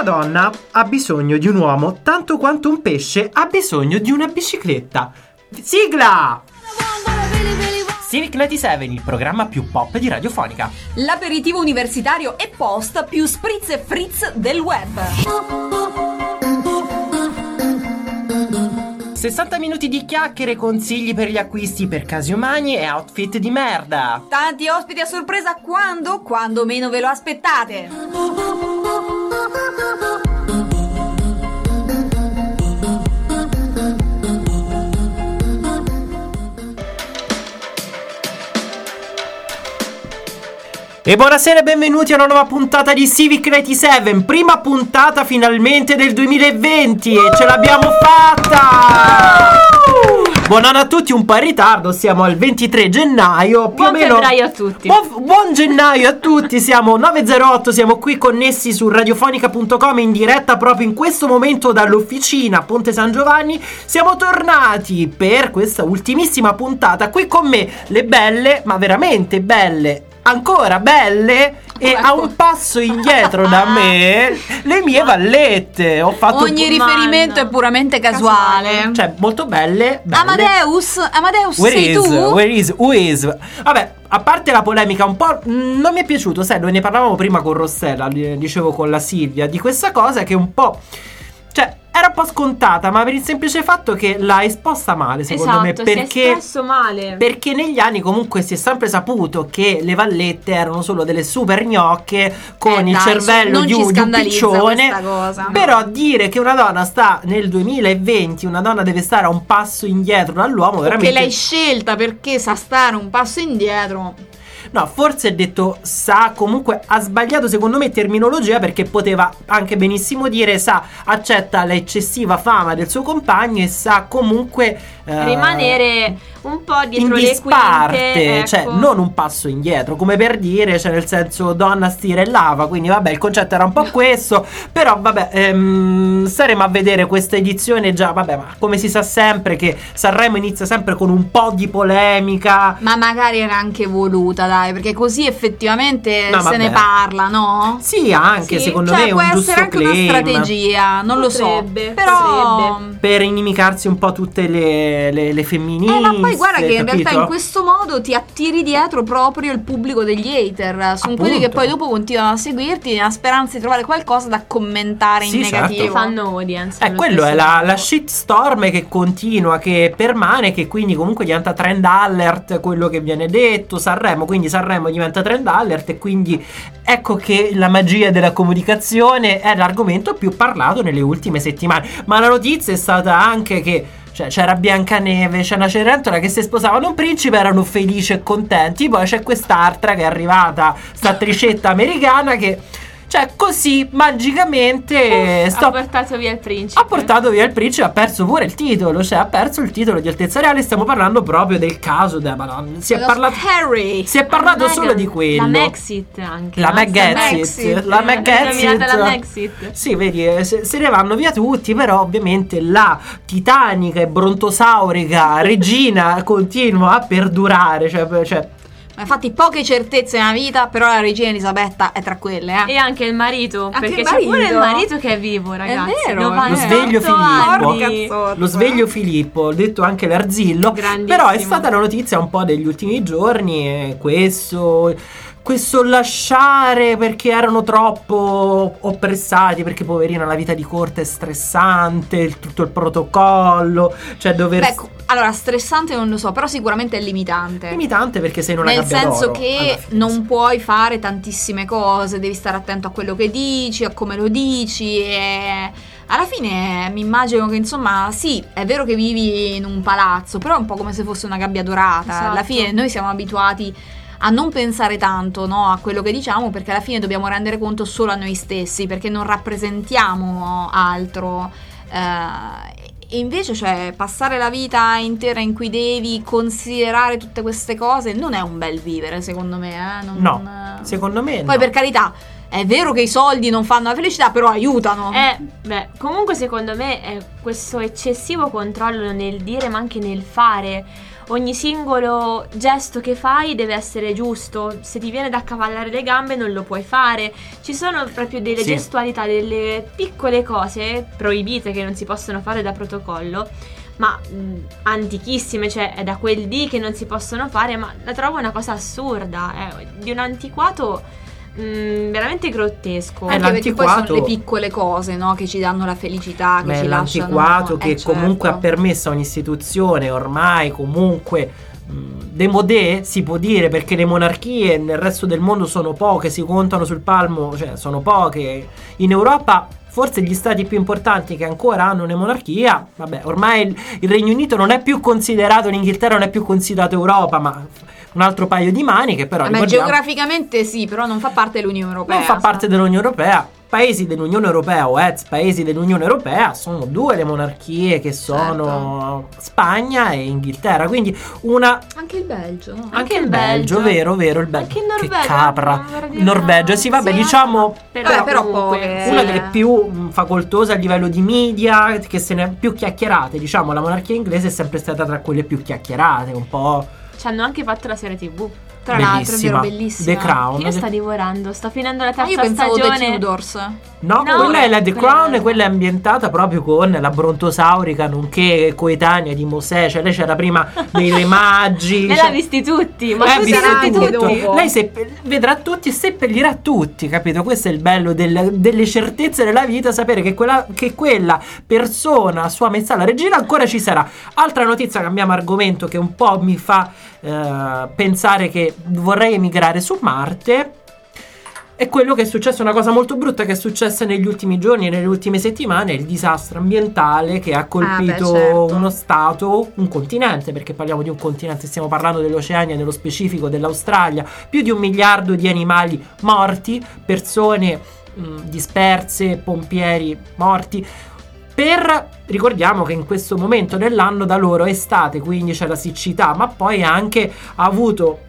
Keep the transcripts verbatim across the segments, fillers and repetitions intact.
Una donna ha bisogno di un uomo tanto quanto un pesce ha bisogno di una bicicletta. Sigla! Civic novantasette, il programma più pop di Radiofonica. L'aperitivo universitario e post più spritz e fritz del web. sessanta minuti di chiacchiere, consigli per gli acquisti per casi umani e outfit di merda. Tanti ospiti a sorpresa quando? Quando meno ve lo aspettate. E buonasera e benvenuti a una nuova puntata di Civic novantasette, prima puntata finalmente del duemilaventi e ce l'abbiamo fatta! Buon anno a tutti, un po' in ritardo, siamo al ventitré gennaio, più buon o meno. Febbraio a tutti. Buon, buon gennaio a tutti, siamo nove zero otto, siamo qui connessi su radiofonica punto com in diretta proprio in questo momento dall'officina a Ponte San Giovanni. Siamo tornati per questa ultimissima puntata, qui con me le belle, ma veramente belle, ancora belle e a un passo indietro da me le mie vallette. Ho fatto ogni riferimento è puramente casuale. casuale Cioè molto belle, belle. Amadeus Amadeus Where sei is, tu? Where is, who is? Vabbè, a parte la polemica un po' mh, non mi è piaciuto, sai, noi ne parlavamo prima con Rossella, dicevo con la Silvia di questa cosa che un po', cioè era un po' scontata, ma per il semplice fatto che l'ha esposta male, secondo esatto, me, perché si è espresso male. Perché negli anni comunque si è sempre saputo che le vallette erano solo delle super gnocche con eh il dai, cervello non di un, ci di un scandalizza piccione. questa cosa. Però dire che una donna sta nel duemilaventi, una donna deve stare a un passo indietro dall'uomo, veramente. Che l'hai scelta perché sa stare un passo indietro. No, forse è detto sa, comunque ha sbagliato secondo me terminologia, perché poteva anche benissimo dire sa, accetta l'eccessiva fama del suo compagno e sa comunque eh, rimanere un po' dietro in le disparte, quinte, ecco. cioè non un passo indietro, come per dire, cioè nel senso donna stira e lava, quindi vabbè il concetto era un po' questo, però vabbè ehm, staremo a vedere questa edizione già, vabbè, ma come si sa sempre che Sanremo inizia sempre con un po' di polemica. Ma magari era anche voluta, dai, perché così effettivamente no, se vabbè. ne parla, no? Sì, anche Sì, secondo cioè, me è può un giusto essere anche claim una strategia, non Potrebbe, lo so. Però potrebbe. per inimicarsi un po' tutte le, le, le femministe. Eh, ma poi guarda che in capito? realtà in questo modo ti attiri dietro proprio il pubblico degli hater. Sono Appunto. quelli che poi dopo continuano a seguirti nella speranza di trovare qualcosa da commentare Sì, in certo. negativo. Fanno audience. Eh, allo quello è stesso la, tempo. la shitstorm che continua, che permane, che quindi comunque diventa trend alert quello che viene detto. Sanremo, quindi Sanremo diventa trend alert e quindi ecco che la magia della comunicazione è l'argomento più parlato nelle ultime settimane. Ma la notizia è stata anche che, cioè, c'era Biancaneve, c'è una Cenerentola che si sposavano un principe, erano felici e contenti. Poi c'è quest'altra che è arrivata, sta attricetta americana che, cioè, così magicamente Uff, sto- ha portato via il principe. ha portato via il principe, ha perso pure il titolo, cioè ha perso il titolo di Altezza Reale. Stiamo parlando proprio del caso della Madonna. Si è Lo parlato Harry. Si è parlato La solo Meghan, di quello. La Megxit anche. La no? Megxit, Megxit. la Eh, Megxit. nominata la Megxit. Sì, vedi, eh, se, se ne vanno via tutti, però ovviamente la titanica e brontosaurica regina continua a perdurare, cioè, cioè Ma infatti poche certezze nella vita, però la regina Elisabetta è tra quelle, eh. E anche il marito. Anche perché il c'è pure il marito. marito che è vivo, ragazzi. vero, è novantotto Lo sveglio Filippo. anni. Porca Lo sveglio Filippo, detto anche l'Arzillo. Grandissimo. Però è stata la notizia un po' degli ultimi giorni, e questo questo lasciare perché erano troppo oppressati, perché poverina la vita di corte è stressante, il, tutto il protocollo, cioè dover Beh, allora, stressante non lo so, però sicuramente è limitante. limitante, perché sei in una Nel gabbia senso d'oro, che alla fine, non sì. puoi fare tantissime cose, devi stare attento a quello che dici, a come lo dici e alla fine mi immagino che insomma sì, è vero che vivi in un palazzo, però è un po' come se fosse una gabbia dorata. Esatto. Alla fine noi siamo abituati a non pensare tanto, no, a quello che diciamo, perché alla fine dobbiamo rendere conto solo a noi stessi, perché non rappresentiamo altro. Eh, E invece, cioè, passare la vita intera in cui devi considerare tutte queste cose non è un bel vivere, secondo me, eh? Non, No, non- secondo me Poi no. per carità, è vero che i soldi non fanno la felicità, però aiutano. Eh, beh, comunque secondo me è questo eccessivo controllo nel dire ma anche nel fare. ogni singolo gesto che fai deve essere giusto. Se ti viene da accavallare le gambe non lo puoi fare. Ci sono proprio delle Sì. gestualità, delle piccole cose proibite che non si possono fare da protocollo, ma mh, antichissime, cioè è da quel dì che non si possono fare, ma la trovo una cosa assurda, è di un antiquato mh, veramente grottesco. Eh, Anche perché poi sono l'antiquato- le piccole cose, no, che ci danno la felicità, che Ma è ci lasciano. l'antiquato eh, che certo. comunque ha permesso a un'istituzione ormai comunque mh, demodé, si può dire, perché le monarchie nel resto del mondo sono poche, si contano sul palmo, cioè sono poche. In Europa forse gli stati più importanti che ancora hanno una monarchia, vabbè, ormai il, il Regno Unito non è più considerato, l'Inghilterra non è più considerato Europa, ma un altro paio di maniche, però Vabbè, ricordiamo- geograficamente sì, però non fa parte dell'Unione Europea. non fa sa? parte dell'Unione Europea. Paesi dell'Unione Europea o ex paesi dell'Unione Europea sono due le monarchie che sono Spagna e Inghilterra, quindi una Anche il Belgio, no? anche il Belgio, vero, vero, il Belgio. Anche il Che Norvegia, capra. non vorrei dire Il Norvegia, no. sì, vabbè, Sì, diciamo Vabbè, però comunque, poche. sì. una delle più mh, facoltose a livello di media, che se ne più chiacchierate, diciamo, la monarchia inglese è sempre stata tra quelle più chiacchierate, un po' Ci hanno anche fatto la serie tv. Tra l'altro, è vero, bellissima. bellissima. The Crown. Io sto divorando, sto finendo la Ah, terza io pensavo The stagione. Tudors. No, No, quella è la The quella- Crown e quella è ambientata proprio con la brontosaurica, nonché coetanea di Mosè, cioè lei c'era prima dei Re Magi. Lei cioè- l'ha visti tutti, ma Lei ha tu visto sarai anche tutto. dopo. Lei seppe- vedrà tutti e seppellirà tutti, capito? Questo è il bello del- delle certezze della vita, sapere che quella, che quella persona, sua mezzala regina, ancora ci sarà. Altra notizia, cambiamo argomento, che un po' mi fa eh, pensare che vorrei emigrare su Marte. È quello che è successo, una cosa molto brutta che è successa negli ultimi giorni e nelle ultime settimane, il disastro ambientale che ha colpito Ah, beh, certo. uno stato, un continente, perché parliamo di un continente, stiamo parlando dell'Oceania, nello specifico dell'Australia, più di un miliardo di animali morti, persone mh, disperse, pompieri morti. Per, ricordiamo che in questo momento dell'anno da loro è estate, quindi c'è la siccità, ma poi anche ha avuto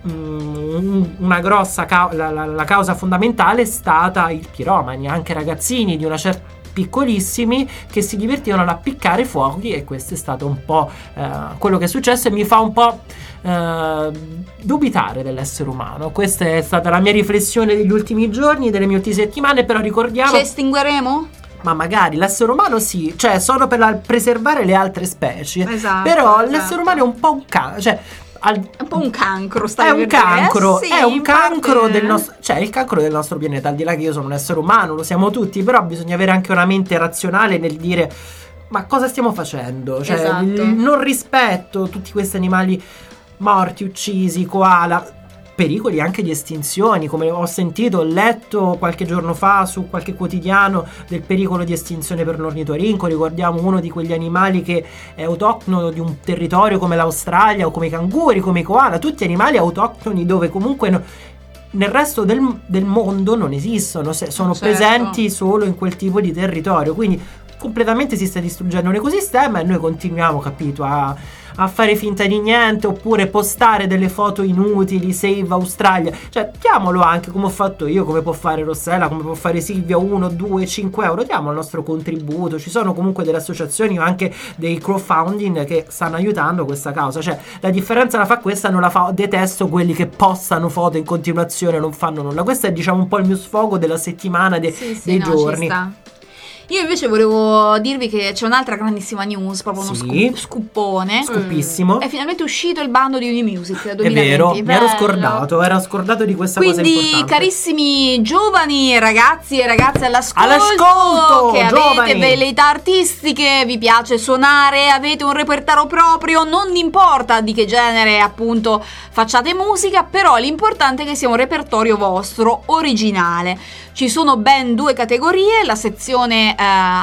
mm, una grossa cau- la, la- la causa fondamentale è stata il piromani, anche ragazzini di una certa piccolissimi che si divertivano ad appiccare fuochi, e questo è stato un po' eh, quello che è successo, e mi fa un po' eh, dubitare dell'essere umano. Questa è stata la mia riflessione degli ultimi giorni, delle mie ultime settimane, però ricordiamo... Ci estingueremo? Ma magari l'essere umano sì, cioè sono per la- preservare le altre specie. Esatto, Però esatto. l'essere umano è un po' un cancro, cioè al- È un po' un cancro, stai è un per dire. cancro, Eh, sì, è un in cancro parte- del nostro, cioè il cancro del nostro pianeta, al di là che io sono un essere umano, lo siamo tutti, però bisogna avere anche una mente razionale nel dire ma cosa stiamo facendo? Cioè Esatto. il non rispetto, tutti questi animali morti, uccisi, koala, pericoli anche di estinzioni, come ho sentito, ho letto qualche giorno fa su qualche quotidiano del pericolo di estinzione per l'ornitorinco. Ricordiamo uno di quegli animali che è autoctono di un territorio come l'Australia, o come i canguri, come i koala, tutti animali autoctoni dove comunque no- nel resto del, del mondo non esistono, se- sono Certo. presenti solo in quel tipo di territorio, quindi completamente si sta distruggendo un ecosistema e noi continuiamo, capito, a, a fare finta di niente, oppure postare delle foto inutili, save Australia, cioè diamolo anche, come ho fatto io, come può fare Rossella, come può fare Silvia, uno, due, cinque euro, diamo il nostro contributo. Ci sono comunque delle associazioni o anche dei crowdfunding che stanno aiutando questa causa, cioè la differenza la fa questa, non la fa, detesto quelli che postano foto in continuazione e non fanno nulla. Questo è, diciamo, un po' il mio sfogo della settimana, de- Sì, sì, dei no, ci giorni. sta. Io invece volevo dirvi che c'è un'altra grandissima news, proprio uno Sì. scoop- scoopone. Scopissimo. È finalmente uscito il bando di Unimusic È duemilaventi. vero, mi ero Bello. scordato, ero scordato di questa cosa Quindi, importante. carissimi giovani ragazzi e ragazze all'ascolto, All'ascolto, che giovani. avete velleità artistiche, vi piace suonare, avete un repertorio proprio, non importa di che genere appunto facciate musica, però l'importante è che sia un repertorio vostro, originale. Ci sono ben due categorie, la sezione eh,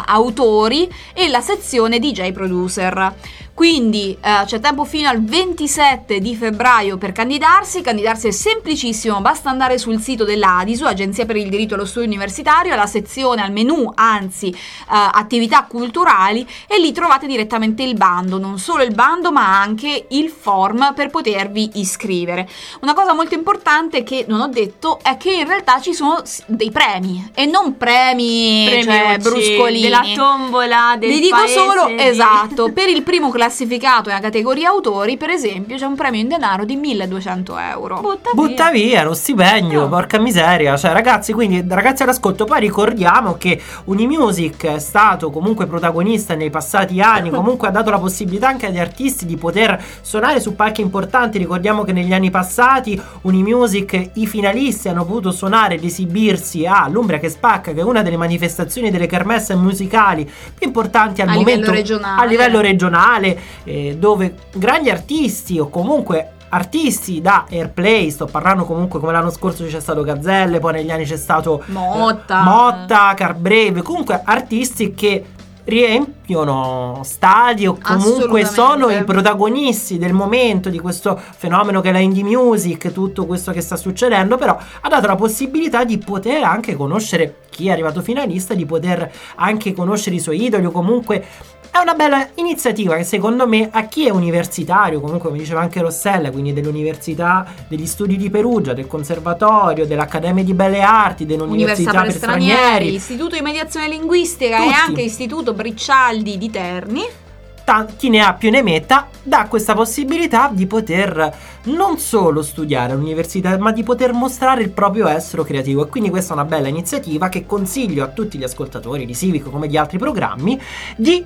autori e la sezione D J producer. Quindi eh, c'è tempo fino al ventisette di febbraio per candidarsi. Candidarsi è semplicissimo, basta andare sul sito dell'Adisu, Agenzia per il diritto allo studio universitario, alla sezione, al menu, anzi eh, attività culturali, e lì trovate direttamente il bando, non solo il bando ma anche il form per potervi iscrivere. Una cosa molto importante che non ho detto è che in realtà ci sono s- dei premi, e non premi, cioè, Premiucci, bruscolini. della tombola del Vi dico paese solo, di- esatto, per il primo classificato classificato nella categoria autori, per esempio, c'è un premio in denaro di milleduecento euro. Butta, Butta via. via lo stipendio, No. porca miseria. Cioè, ragazzi, quindi, ragazzi all'ascolto, poi ricordiamo che Unimusic è stato comunque protagonista nei passati anni, comunque ha dato la possibilità anche agli artisti di poter suonare su palchi importanti. Ricordiamo che negli anni passati Unimusic, i finalisti hanno potuto suonare ed esibirsi all'Umbria che Spacca, che è una delle manifestazioni delle kermesse musicali più importanti al A momento livello regionale. a livello regionale, eh, dove grandi artisti o comunque artisti da Airplay, sto parlando comunque come l'anno scorso c'è stato Gazzelle, poi negli anni c'è stato Motta. eh, Motta, Carbreve, comunque artisti che riempiono stadi o comunque Assolutamente. sono i protagonisti del momento di questo fenomeno che è la indie music, tutto questo che sta succedendo, però ha dato la possibilità di poter anche conoscere chi è arrivato finalista, di poter anche conoscere i suoi idoli o comunque è una bella iniziativa che secondo me a chi è universitario, comunque come diceva anche Rossella, quindi dell'università, degli studi di Perugia, del conservatorio, dell'Accademia di Belle Arti, Università dell'Università per stranieri, Istituto di Mediazione Linguistica e Tutti. anche Istituto Briccialdi di Terni. ta- chi ne ha più ne metta, dà questa possibilità di poter non solo studiare all'università, ma di poter mostrare il proprio estro creativo. E quindi questa è una bella iniziativa che consiglio a tutti gli ascoltatori di Civico come di altri programmi di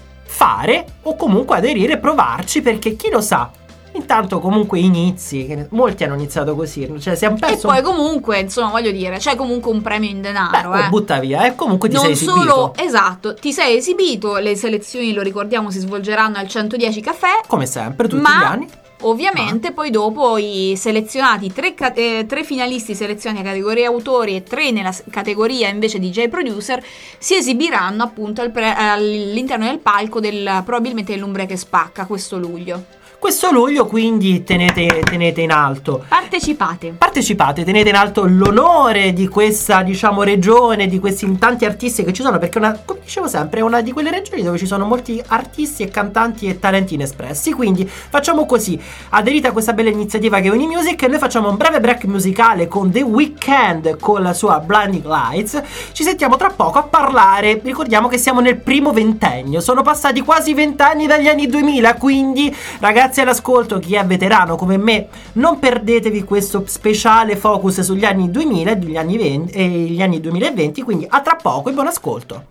fare o comunque aderire e provarci, perché chi lo sa, intanto comunque inizi, che ne- molti hanno iniziato così, cioè si è E perso poi comunque, insomma, voglio dire, c'è comunque un premio in denaro, Beh, eh. butta via e comunque ti sei Non esibito. solo, esatto, ti sei esibito, le selezioni, lo ricordiamo, si svolgeranno al centodieci Caffè, come sempre tutti ma gli anni. ovviamente poi dopo i selezionati, tre, ca- eh, tre finalisti selezionati a categoria autori e tre nella s- categoria invece D J producer, si esibiranno appunto al pre- all'interno del palco del probabilmente dell'Umbria che Spacca questo luglio. Questo luglio quindi tenete, tenete in alto. Partecipate. Partecipate, tenete in alto l'onore di questa, diciamo, regione, di questi tanti artisti che ci sono, perché una, come dicevo sempre, è una di quelle regioni dove ci sono molti artisti e cantanti e talenti inespressi. Quindi facciamo così, aderite a questa bella iniziativa che è Unimusic e noi facciamo un breve break musicale con The Weeknd con la sua Blinding Lights. Ci sentiamo tra poco a parlare, ricordiamo che siamo nel primo ventennio, sono passati quasi vent'anni dagli anni duemila, quindi ragazzi all'ascolto, chi è veterano come me, non perdetevi questo speciale focus sugli anni duemila e gli anni venti e gli anni duemilaventi, quindi a tra poco e buon ascolto.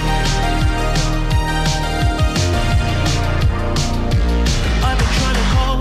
I've been trying to call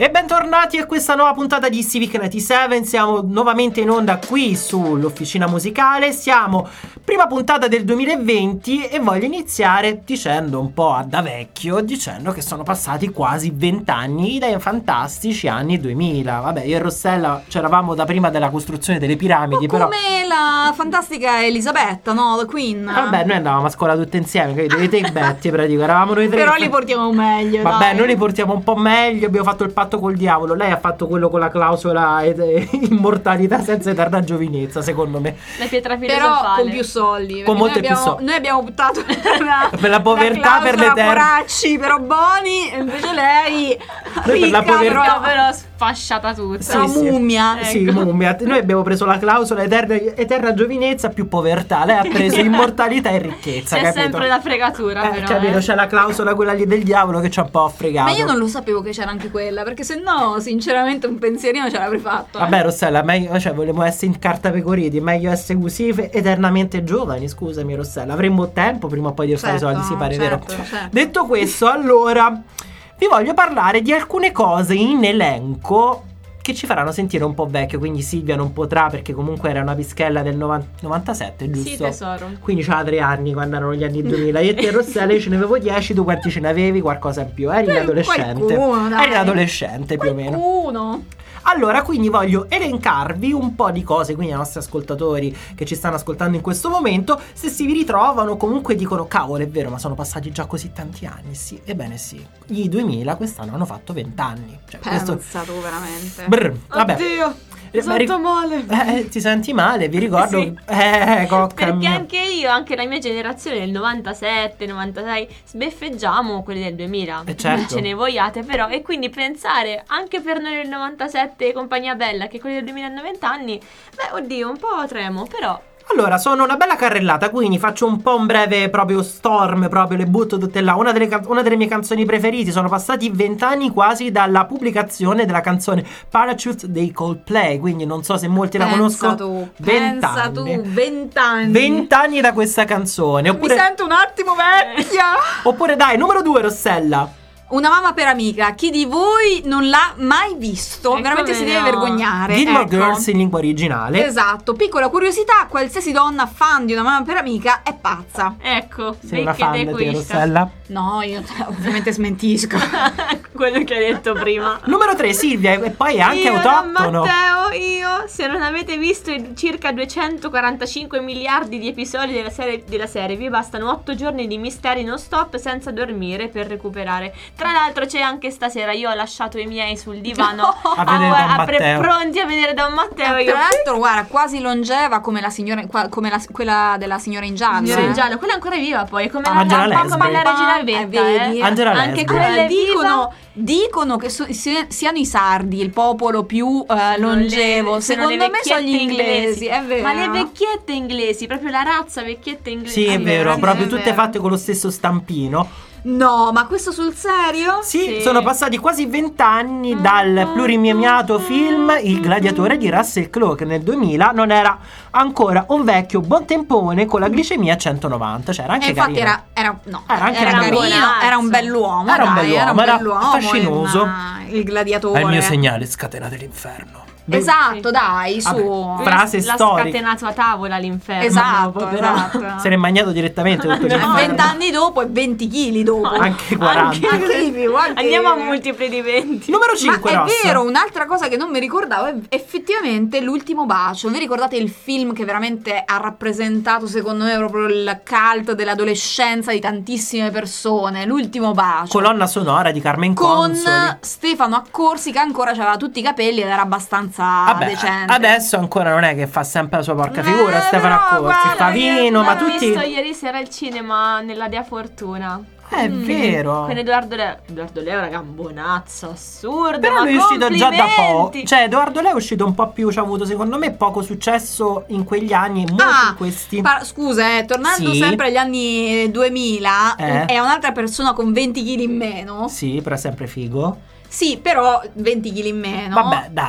E bentornati a questa nuova puntata di Civic novantasette. Siamo nuovamente in onda qui sull'Officina Musicale. Siamo prima puntata del duemilaventi e voglio iniziare dicendo un po' da vecchio, dicendo che sono passati quasi vent'anni dai fantastici anni duemila. Vabbè, io e Rossella c'eravamo da prima della costruzione delle piramidi, però come la fantastica Elisabetta, no? La Queen. Vabbè, noi andavamo a scuola tutte insieme, capito? I take Betty, pratico, eravamo noi tre. Però li portiamo meglio. Vabbè, dai. noi li portiamo un po' meglio. Abbiamo fatto il patto col diavolo. Lei ha fatto quello con la clausola et- immortalità senza eterna giovinezza, secondo me. La pietra Però filosofale. con più soldi. Con perché molte noi più abbiamo, soldi. Noi abbiamo buttato la, Per la povertà, per la l'eterno. poracci, però buoni. E invece lei per la ricca, povertà. però, Però sfasciata tutta. Sì, però sì. mummia. Ecco. Sì, mummia. Noi abbiamo preso la clausola eterna, eterna giovinezza più povertà. Lei ha preso immortalità e ricchezza, C'è capito? sempre la fregatura, Eh, però. capito, eh. c'è la clausola quella lì del diavolo che ci ha un po' fregato. Ma io non lo sapevo che c'era anche quella, perché se no, sinceramente, un pensierino ce l'avrei fatto. eh. Vabbè, Rossella, meglio, cioè, volevo essere in carta pecoriti, meglio essere così fe- eternamente giovani, scusami Rossella. Avremmo tempo prima o poi di fare i Certo, soldi, si pare, certo, vero? certo. Detto questo, allora, vi voglio parlare di alcune cose in elenco che ci faranno sentire un po' vecchio, quindi Silvia non potrà perché comunque era una pischella del novan- novantasette, giusto? Sì, tesoro. Quindi c'aveva tre anni quando erano gli anni duemila. Io e te Rossella, io ce ne avevo dieci, tu quanti ce ne avevi? Qualcosa in più, eri un Eh, adolescente. qualcuno, dai. Eri un adolescente più o meno. Qualcuno. Allora, quindi voglio elencarvi un po' di cose, quindi ai nostri ascoltatori che ci stanno ascoltando in questo momento, se si vi ritrovano, comunque dicono, cavolo, è vero, ma sono passati già così tanti anni. Sì, ebbene sì, i duemila quest'anno hanno fatto venti anni. Cioè, questo... Pensa tu veramente. Brr, vabbè. Oddio, Eh, mi ma ric- sento male. Eh, ti senti male, vi ricordo. Sì. Eh, cocca Perché mia. anche io, anche la mia generazione del novantasette, novantasei, sbeffeggiamo quelli del duemila. Eh, certo. Non ce ne vogliate, però. E quindi pensare anche per noi del novantasette e compagnia bella che quelli del duemila hanno venti anni, beh, oddio, un po' tremo, però. Allora, sono una bella carrellata, quindi faccio un po' un breve proprio storm, proprio le butto tutte là. Una delle, can- una delle mie canzoni preferite, sono passati vent'anni quasi dalla pubblicazione della canzone Parachute dei Coldplay, quindi non so se molti la Pensa conoscono. tu, pensa tu, vent'anni. vent'anni da questa canzone. Mi Oppure, sento un attimo vecchia. oppure dai, numero due, Rossella. Una mamma per amica. Chi di voi non l'ha mai visto? E Veramente come si deve no? vergognare. Gilmore ecco. Girls in lingua originale. Esatto, piccola curiosità, qualsiasi donna fan di una mamma per amica è pazza. Ecco, Sei una perché fan te di te, questa. Rossella? No, io ovviamente smentisco. Quello che hai detto prima. Numero tre, Silvia, e poi è anche io, autoctono. Matteo, io, se non avete visto i circa duecentoquarantacinque miliardi di episodi della serie, della serie, vi bastano otto giorni di misteri non stop senza dormire per recuperare. Tra l'altro c'è anche stasera, io ho lasciato i miei sul divano A vedere gua- Don pre- Matteo. pronti a vedere Don Matteo. Eh, Io Tra l'altro, guarda, quasi longeva come la signora, qua- come la- quella della signora in giallo. Signora eh. in giallo, quella è ancora viva poi, come Ah, la, Angela un po' come Lansbury. la regina Eh, Betta, vedi? eh. Angela Anche Lansbury. quella è viva. dicono, dicono che so- si- siano i sardi il popolo più eh, Sono longevo. le- sono Secondo le me sono gli vecchiette inglesi, è vero. Ma le vecchiette inglesi, proprio la razza vecchiette inglesi. Sì, è vero, sì, proprio è tutte vero. fatte con lo stesso stampino. No, ma questo sul serio? Sì, Sì. sono passati quasi vent'anni dal pluriemiato film Il gladiatore di Russell Crowe, che nel duemila non era ancora un vecchio buon tempone con la glicemia a centonovanta, cioè era anche E infatti carino. era, era, no, Era anche era un carino, buonazzo. era un bell'uomo. Era un dai, bell'uomo, era bell'uomo, fascinoso. ma il gladiatore. È il mio segnale, scatenate l'inferno. Esatto, dai, su. Vabbè, frase L'ha storica. scatenato a tavola l'inferno. Esatto, dopo, però. esatto. Se n'è mangiato direttamente tutto No, l'inferno. vent'anni dopo e venti chili dopo. Anche quaranta. Anche di più, anche- Andiamo a multipli di venti. Numero cinque, Ma è Rossa. vero, un'altra cosa che non mi ricordavo è effettivamente L'ultimo bacio. Vi ricordate il film che veramente ha rappresentato secondo me proprio il cult dell'adolescenza di tantissime persone? L'ultimo bacio. Colonna sonora di Carmen Con Consoli. Stefano Accorsi che ancora aveva tutti i capelli ed era abbastanza Vabbè, decente. adesso ancora non è che fa sempre la sua porca Eh, figura Stefano però, Accorsi, guarda, fa vino, ma L'ho tutti... visto ieri sera al cinema nella Dea Fortuna. È vero. Con Edoardo Leo. Edoardo Leo, raga, un buonazzo, assurdo. Però ma lui è uscito già da poco. complimenti. Cioè, Edoardo Leo è uscito un po' più. Ci ha avuto, secondo me, poco successo in quegli anni. E molto Ah, in questi. par- scusa, eh, tornando Sì. sempre agli anni duemila, Eh. è un'altra persona con venti chili in meno. Sì, però è sempre figo. Sì, però venti chili in meno. Vabbè, dai.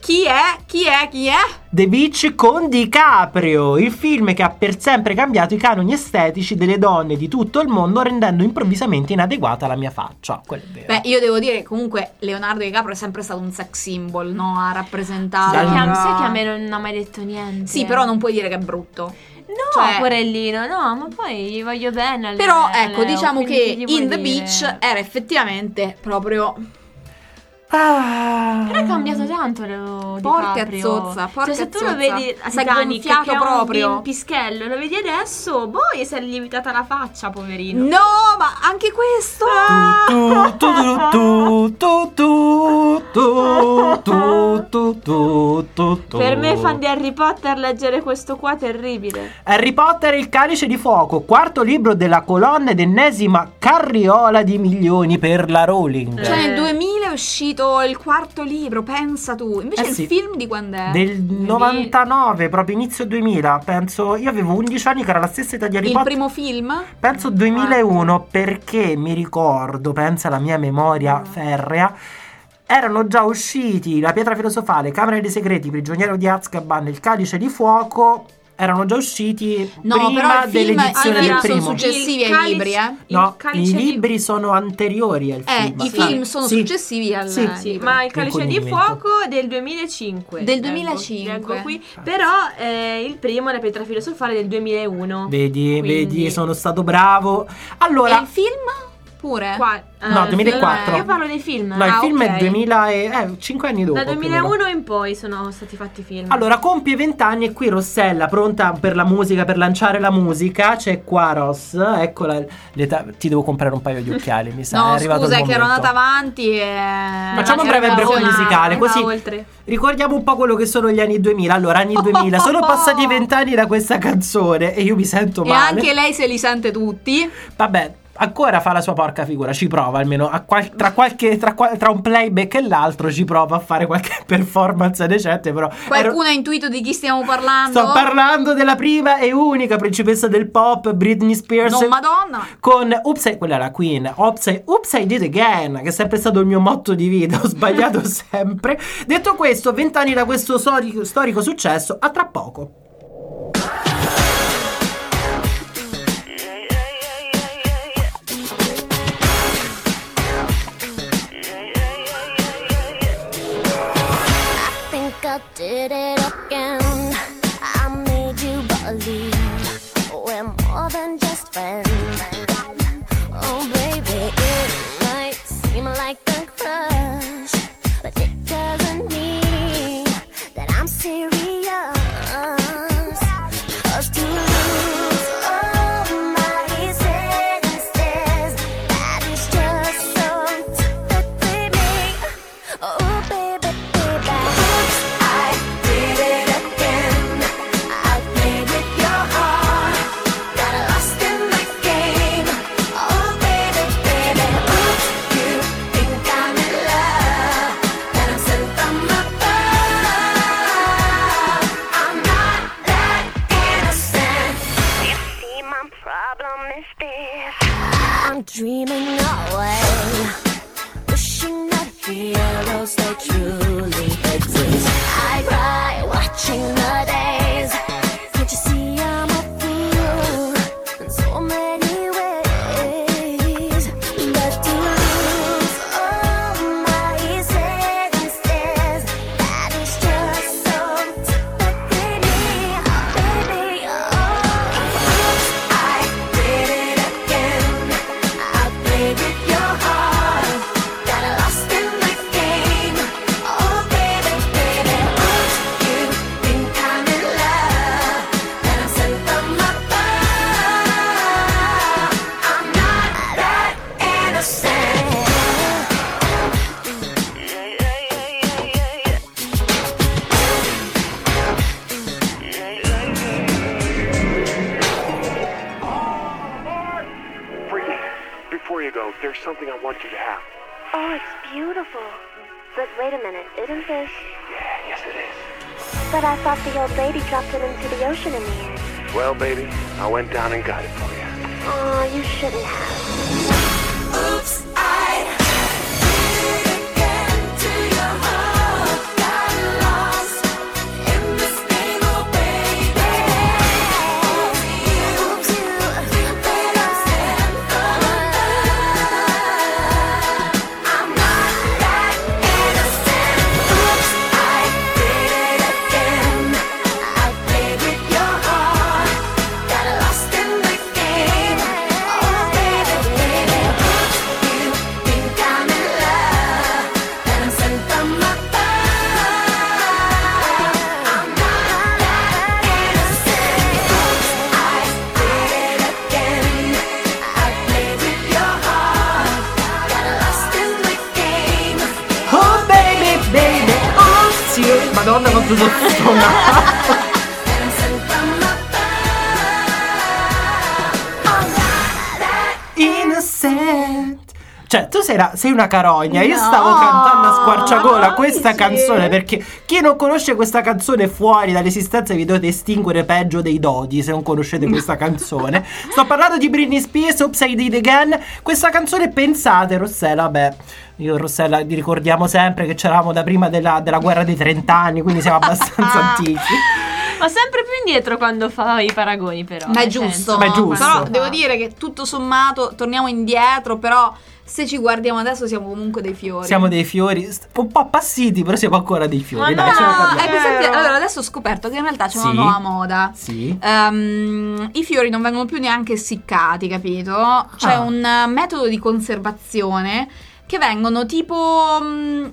Chi è? Chi è? Chi è? The Beach con DiCaprio, il film che ha per sempre cambiato i canoni estetici delle donne di tutto il mondo, rendendo improvvisamente inadeguata la mia faccia. Quello è vero. Beh, io devo dire che comunque Leonardo DiCaprio è sempre stato un sex symbol, no? Ha rappresentato. Dal- Sai che a- sai che a me non ha mai detto niente. Sì, però non puoi dire che è brutto. No, cioè- porellino, no, ma poi gli voglio bene. a Però Leo, ecco, diciamo quindi che gli vuoi In the dire? Beach era effettivamente proprio. Ah. Però è cambiato tanto lo Porca DiCaprio. zozza, porca Cioè, se tu zozza. lo vedi a Si è Titanic, che gonfiato è un proprio. pi- pischello, lo vedi adesso, boh, gli si è lievitata la faccia, poverino. No, ma anche questo. Tu, tu, tu, tu, tu, tu, tu, tu, tu, tu, tu. Per me, fan di Harry Potter, leggere questo qua è terribile. Harry Potter e il calice di fuoco, quarto libro della colonna ed ennesima carriola di milioni per la Rowling. Cioè Eh. nel duemila è uscito il quarto libro, pensa tu. Invece Eh il sì. film di quando è? Del novantanove, proprio inizio duemila, penso. Io avevo undici anni, che era la stessa età di Harry Il Potter. primo film? Penso duemilauno, perché mi ricordo, pensa alla mia memoria ferrea, erano già usciti La pietra filosofale, Camera dei segreti, Prigioniero di Azkaban, Il calice di fuoco. Erano già usciti No, però prima il film- dell'edizione i film del sono primo. successivi Il ai calice- libri, eh? il No, calice i di- libri sono anteriori al Eh, film. i Sì. film sono Sì. successivi al Sì. Sì, libro. ma il calice di Incognimento. fuoco è del duemilacinque. Del Leggo- duemilacinque. leggo qui. Però eh, il primo è La pietra filosofale del duemilauno. Vedi, Quindi- vedi, sono stato bravo. E Allora, il film? Pure? Qua- No, eh, duemilaquattro. Io parlo dei film. no, il Ah, film ok. è duemila e, eh, cinque anni dopo. Da più o meno. duemilauno in poi sono stati fatti i film. Allora, compie vent'anni e qui Rossella, pronta per la musica, per lanciare la musica. C'è qua Ross, eccola l'età. Ti devo comprare un paio di occhiali, mi sa, è No, arrivato scusa, il è che ero momento. nata avanti e... Facciamo un era breve break una- musicale, va così oltre. ricordiamo un po' quello che sono gli anni duemila. Allora, anni duemila, sono passati vent'anni da questa canzone e io mi sento E male. anche lei se li sente tutti. Vabbè, ancora fa la sua porca figura, ci prova almeno a qual- tra, qualche, tra, qual- tra un playback e l'altro ci prova a fare qualche performance decente, però ero- Qualcuno ha intuito di chi stiamo parlando? sto parlando della prima e unica principessa del pop, Britney Spears, Non Madonna. con Oops, I- quella è la Queen, Oops, I- Oops I Did It Again, che è sempre stato il mio motto di vita, ho sbagliato sempre. Detto questo, vent'anni da questo storico, storico successo, a tra poco. think I did it again. I made you believe we're more than just friends. Oh, baby, it might seem like a crush, but it doesn't mean that I'm serious. 'Cause to lose all my senses, that is just so typically me. Oh, baby, baby. Oops, I did it again. I played with your heart, got lost in the game. Oh, baby, baby. Oops, you think I'm in love, that I'm sent from above. I'm not that innocent. You see, my problem is this: I'm dreaming away, wishing that heroes they truly exist. I cry watching the days. Can't you see I'm a fool in so many ways? But to lose all my senses, that is just so typically me, baby. Oh, oops, I did it again. I played with your heart, got lost in the game. Oh, baby, baby. Oops, you think I'm in love, that I'm sent from above. I'm not that innocent. Freaky, before you go, there's something I want you to have. Oh, it's beautiful. But wait a minute, isn't this? Yeah, yes it is. But I thought the old lady dropped it into the ocean in the end. Well, baby, I went down and got it for you. Oh, you shouldn't have. Oops, I did it again to your heart. Got lost. tutto stonato. Innocent. Cioè, tu sei, la- sei una carogna. Io No, stavo cantando a squarciagola ma questa dici? canzone perché chi non conosce questa canzone fuori dall'esistenza vi dovete estinguere peggio dei dodi se non conoscete questa canzone. Sto parlando di Britney Spears, Oops I Did It Again. Questa canzone, pensate, Rossella, vabbè, io e Rossella vi ricordiamo sempre che c'eravamo da prima della, della guerra dei trent'anni, quindi siamo abbastanza antichi. Ma sempre più indietro quando fa i paragoni, però. Ma è nel giusto, senso, Ma è giusto. Però fa- devo dire che tutto sommato torniamo indietro, però se ci guardiamo adesso siamo comunque dei fiori. Siamo dei fiori, st- un po' appassiti, però siamo ancora dei fiori. Ma Dai, no, ce ne Ah, parliamo. hai presente? Vero. Allora adesso ho scoperto che in realtà c'è una Sì. nuova moda. Sì. Ehm, I fiori non vengono più neanche essiccati, capito? C'è Ah. un eh, metodo di conservazione che vengono tipo mh,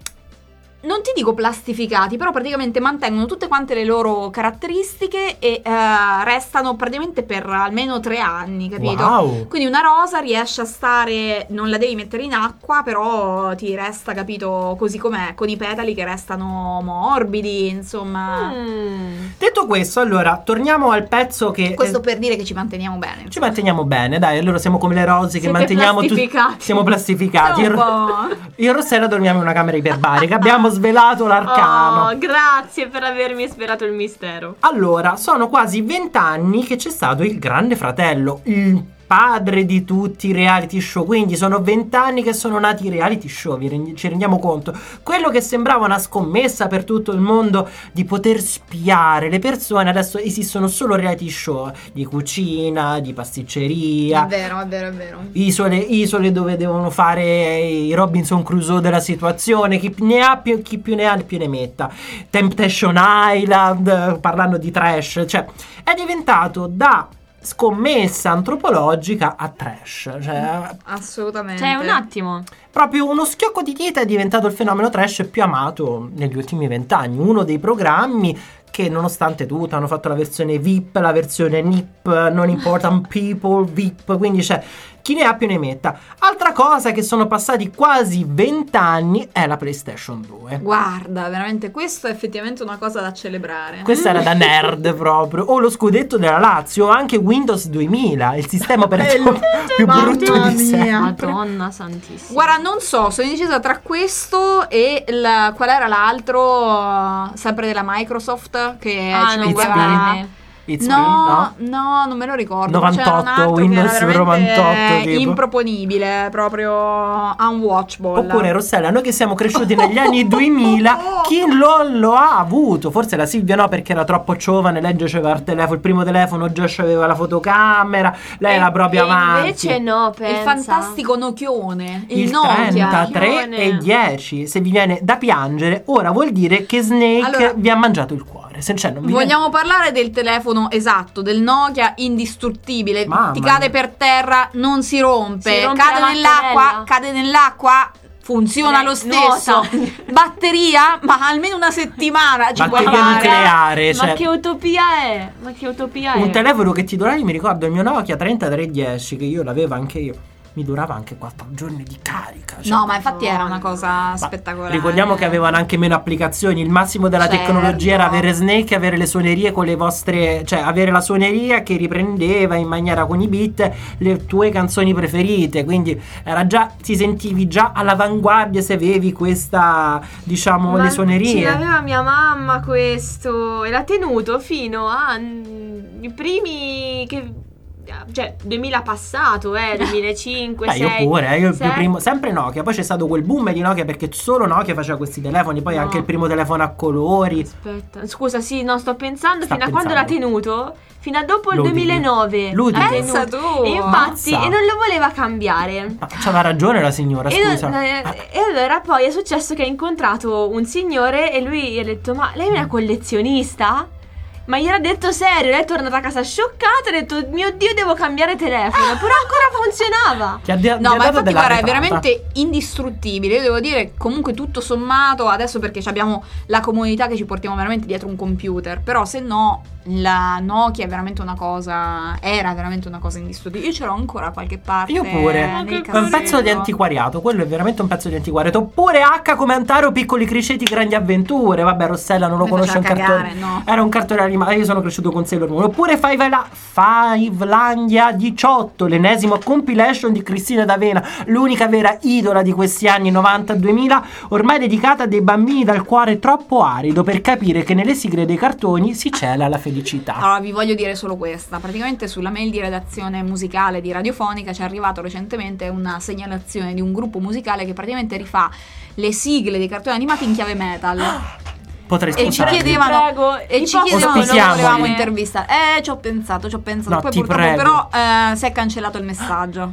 non ti dico plastificati, però praticamente mantengono tutte quante le loro caratteristiche e eh, restano praticamente per almeno tre anni, capito? Wow. Quindi una rosa riesce a stare, non la devi mettere in acqua, però ti resta, capito, così com'è, con i petali che restano morbidi, insomma. Mm. Detto questo, allora, torniamo al pezzo che... Questo eh, per dire che ci manteniamo bene. ci manteniamo bene, dai, allora siamo come le rose che Siete manteniamo tutti. plastificati. Siamo plastificati. Un Io, po'. io e Rossella dormiamo in una camera iperbarica. Abbiamo svelato l'arcano. Oh, grazie per avermi svelato il mistero. Allora, sono quasi vent'anni che c'è stato il Grande Fratello, il padre di tutti i reality show. Quindi sono vent'anni che sono nati i reality show, vi rendi- ci rendiamo conto? Quello che sembrava una scommessa per tutto il mondo di poter spiare le persone, adesso esistono solo reality show di cucina, di È pasticceria, vero, è vero, è vero. Isole, isole dove devono fare i Robinson Crusoe della situazione, chi ne ha più, chi più ne ha più ne metta. Temptation Island, eh, parlando di trash, cioè è diventato da scommessa antropologica a trash, cioè Assolutamente. Cioè, un attimo. proprio uno schiocco di dita è diventato il fenomeno trash più amato negli ultimi vent'anni, uno dei programmi che nonostante tutto hanno fatto la versione V I P, la versione N I P, Non Important People, V I P, quindi c'è chi ne ha più ne metta. Altra cosa che sono passati quasi vent'anni è la PlayStation due. Guarda, veramente questo è effettivamente una cosa da celebrare. Questa era da nerd proprio. O lo scudetto della Lazio, o anche Windows duemila, il sistema operativo più Mamma brutto di mia. sempre. Madonna santissima. Guarda, non so, sono indecisa tra questo e il, qual era l'altro, uh, sempre della Microsoft, che Ah, ci non It's metteva... guardare me. me. It's No, me, no? no, non me lo ricordo. novantotto, C'era un altro Windows che era veramente novantotto, tipo. improponibile, proprio unwatchable. Oppure Rossella, noi che siamo cresciuti negli anni duemila, chi lo, lo ha avuto? Forse la Silvia no, perché era troppo giovane, lei già aveva il telefono, il primo telefono, già aveva la fotocamera, lei era proprio E avanti. invece no, il pensa. fantastico Nokione, il, Il Nokia. trentatré Nokione. e dieci, se vi viene da piangere, ora vuol dire che Snake Allora, vi ha mangiato il cuore. Se cioè, non vi viene- Vogliamo parlare del telefono esatto, del Nokia indistruttibile. Mamma Ti cade mia. per terra, non si rompe. Si rompe cade la nell'acqua, mattarella. cade nell'acqua. Funziona Lei lo stesso. nuota. Batteria, ma almeno una settimana ci puoi Batteria fare. nucleare, Ma cioè, che utopia è? Ma che utopia è? un telefono che ti durava, io mi ricordo il mio Nokia trentatré dieci, che io l'avevo anche io, mi durava anche quattro giorni di carica. cioè. No, ma infatti era una cosa Ma spettacolare. ricordiamo che avevano anche meno applicazioni. Il massimo della Certo. tecnologia era avere Snake, avere le suonerie con le vostre, cioè avere la suoneria che riprendeva in maniera con i beat le tue canzoni preferite. Quindi era già, ti sentivi già all'avanguardia se avevi questa, diciamo, Ma le ce suonerie. l'aveva mia mamma questo e l'ha tenuto fino ai primi che cioè duemila passato, eh, duemilacinque, Eh, io sei, pure, eh, io il più sei. primo, sempre Nokia. Poi c'è stato quel boom di Nokia perché solo Nokia faceva questi telefoni. Poi No. anche il primo telefono a colori. Aspetta, scusa, sì, no, sto pensando Sta fino a quando l'ha pensando. tenuto, fino a dopo il Ludwig. duemilanove. Ludwig. l'ha Pensa tenuto. tu. E infatti, Mazza. e non lo voleva cambiare. Ma c'aveva ragione la signora, E, scusa. non- eh, e allora poi è successo che ha incontrato un signore e lui gli ha detto: ma lei è una collezionista? Ma gli era detto serio, lei è tornata a casa scioccata e ha detto: mio Dio, devo cambiare telefono. Però ancora funzionava. Ti ha, ti ha No, ma dato infatti della guarda, è retata. veramente indistruttibile. Io devo dire, comunque tutto sommato, adesso perché ci abbiamo la comunità che ci portiamo veramente dietro un computer, però se no la Nokia è veramente una cosa, era veramente una cosa indiscutibile. Io ce l'ho ancora da qualche parte. Io pure. nel che È un pezzo cassetto. di antiquariato, quello è veramente un pezzo di antiquariato. Oppure H come Antaro, piccoli criceti, grandi avventure. Vabbè, Rossella non lo Mi conosce, è un faceva cartone. cagare, no. Era un cartone animato, io sono cresciuto con Sailor Moon. Oppure Five La- Fivelandia diciotto, l'ennesimo compilation di Cristina D'Avena, l'unica vera idola di questi anni novanta duemila, ormai dedicata a dei bambini dal cuore troppo arido per capire che nelle sigle dei cartoni si cela la felicità. Allora vi voglio dire solo questa. Praticamente sulla mail di redazione musicale di Radiofonica ci è arrivato recentemente una segnalazione di un gruppo musicale che praticamente rifà le sigle dei cartoni animati in chiave metal. Potrei E ci sposarmi. chiedevano, Prego, e vi ci posso- chiedevano se Ospitiamoli. volevamo intervistare. Eh, ci ho pensato, ci ho pensato. No, Poi ti purtroppo prego. però eh, si è cancellato il messaggio.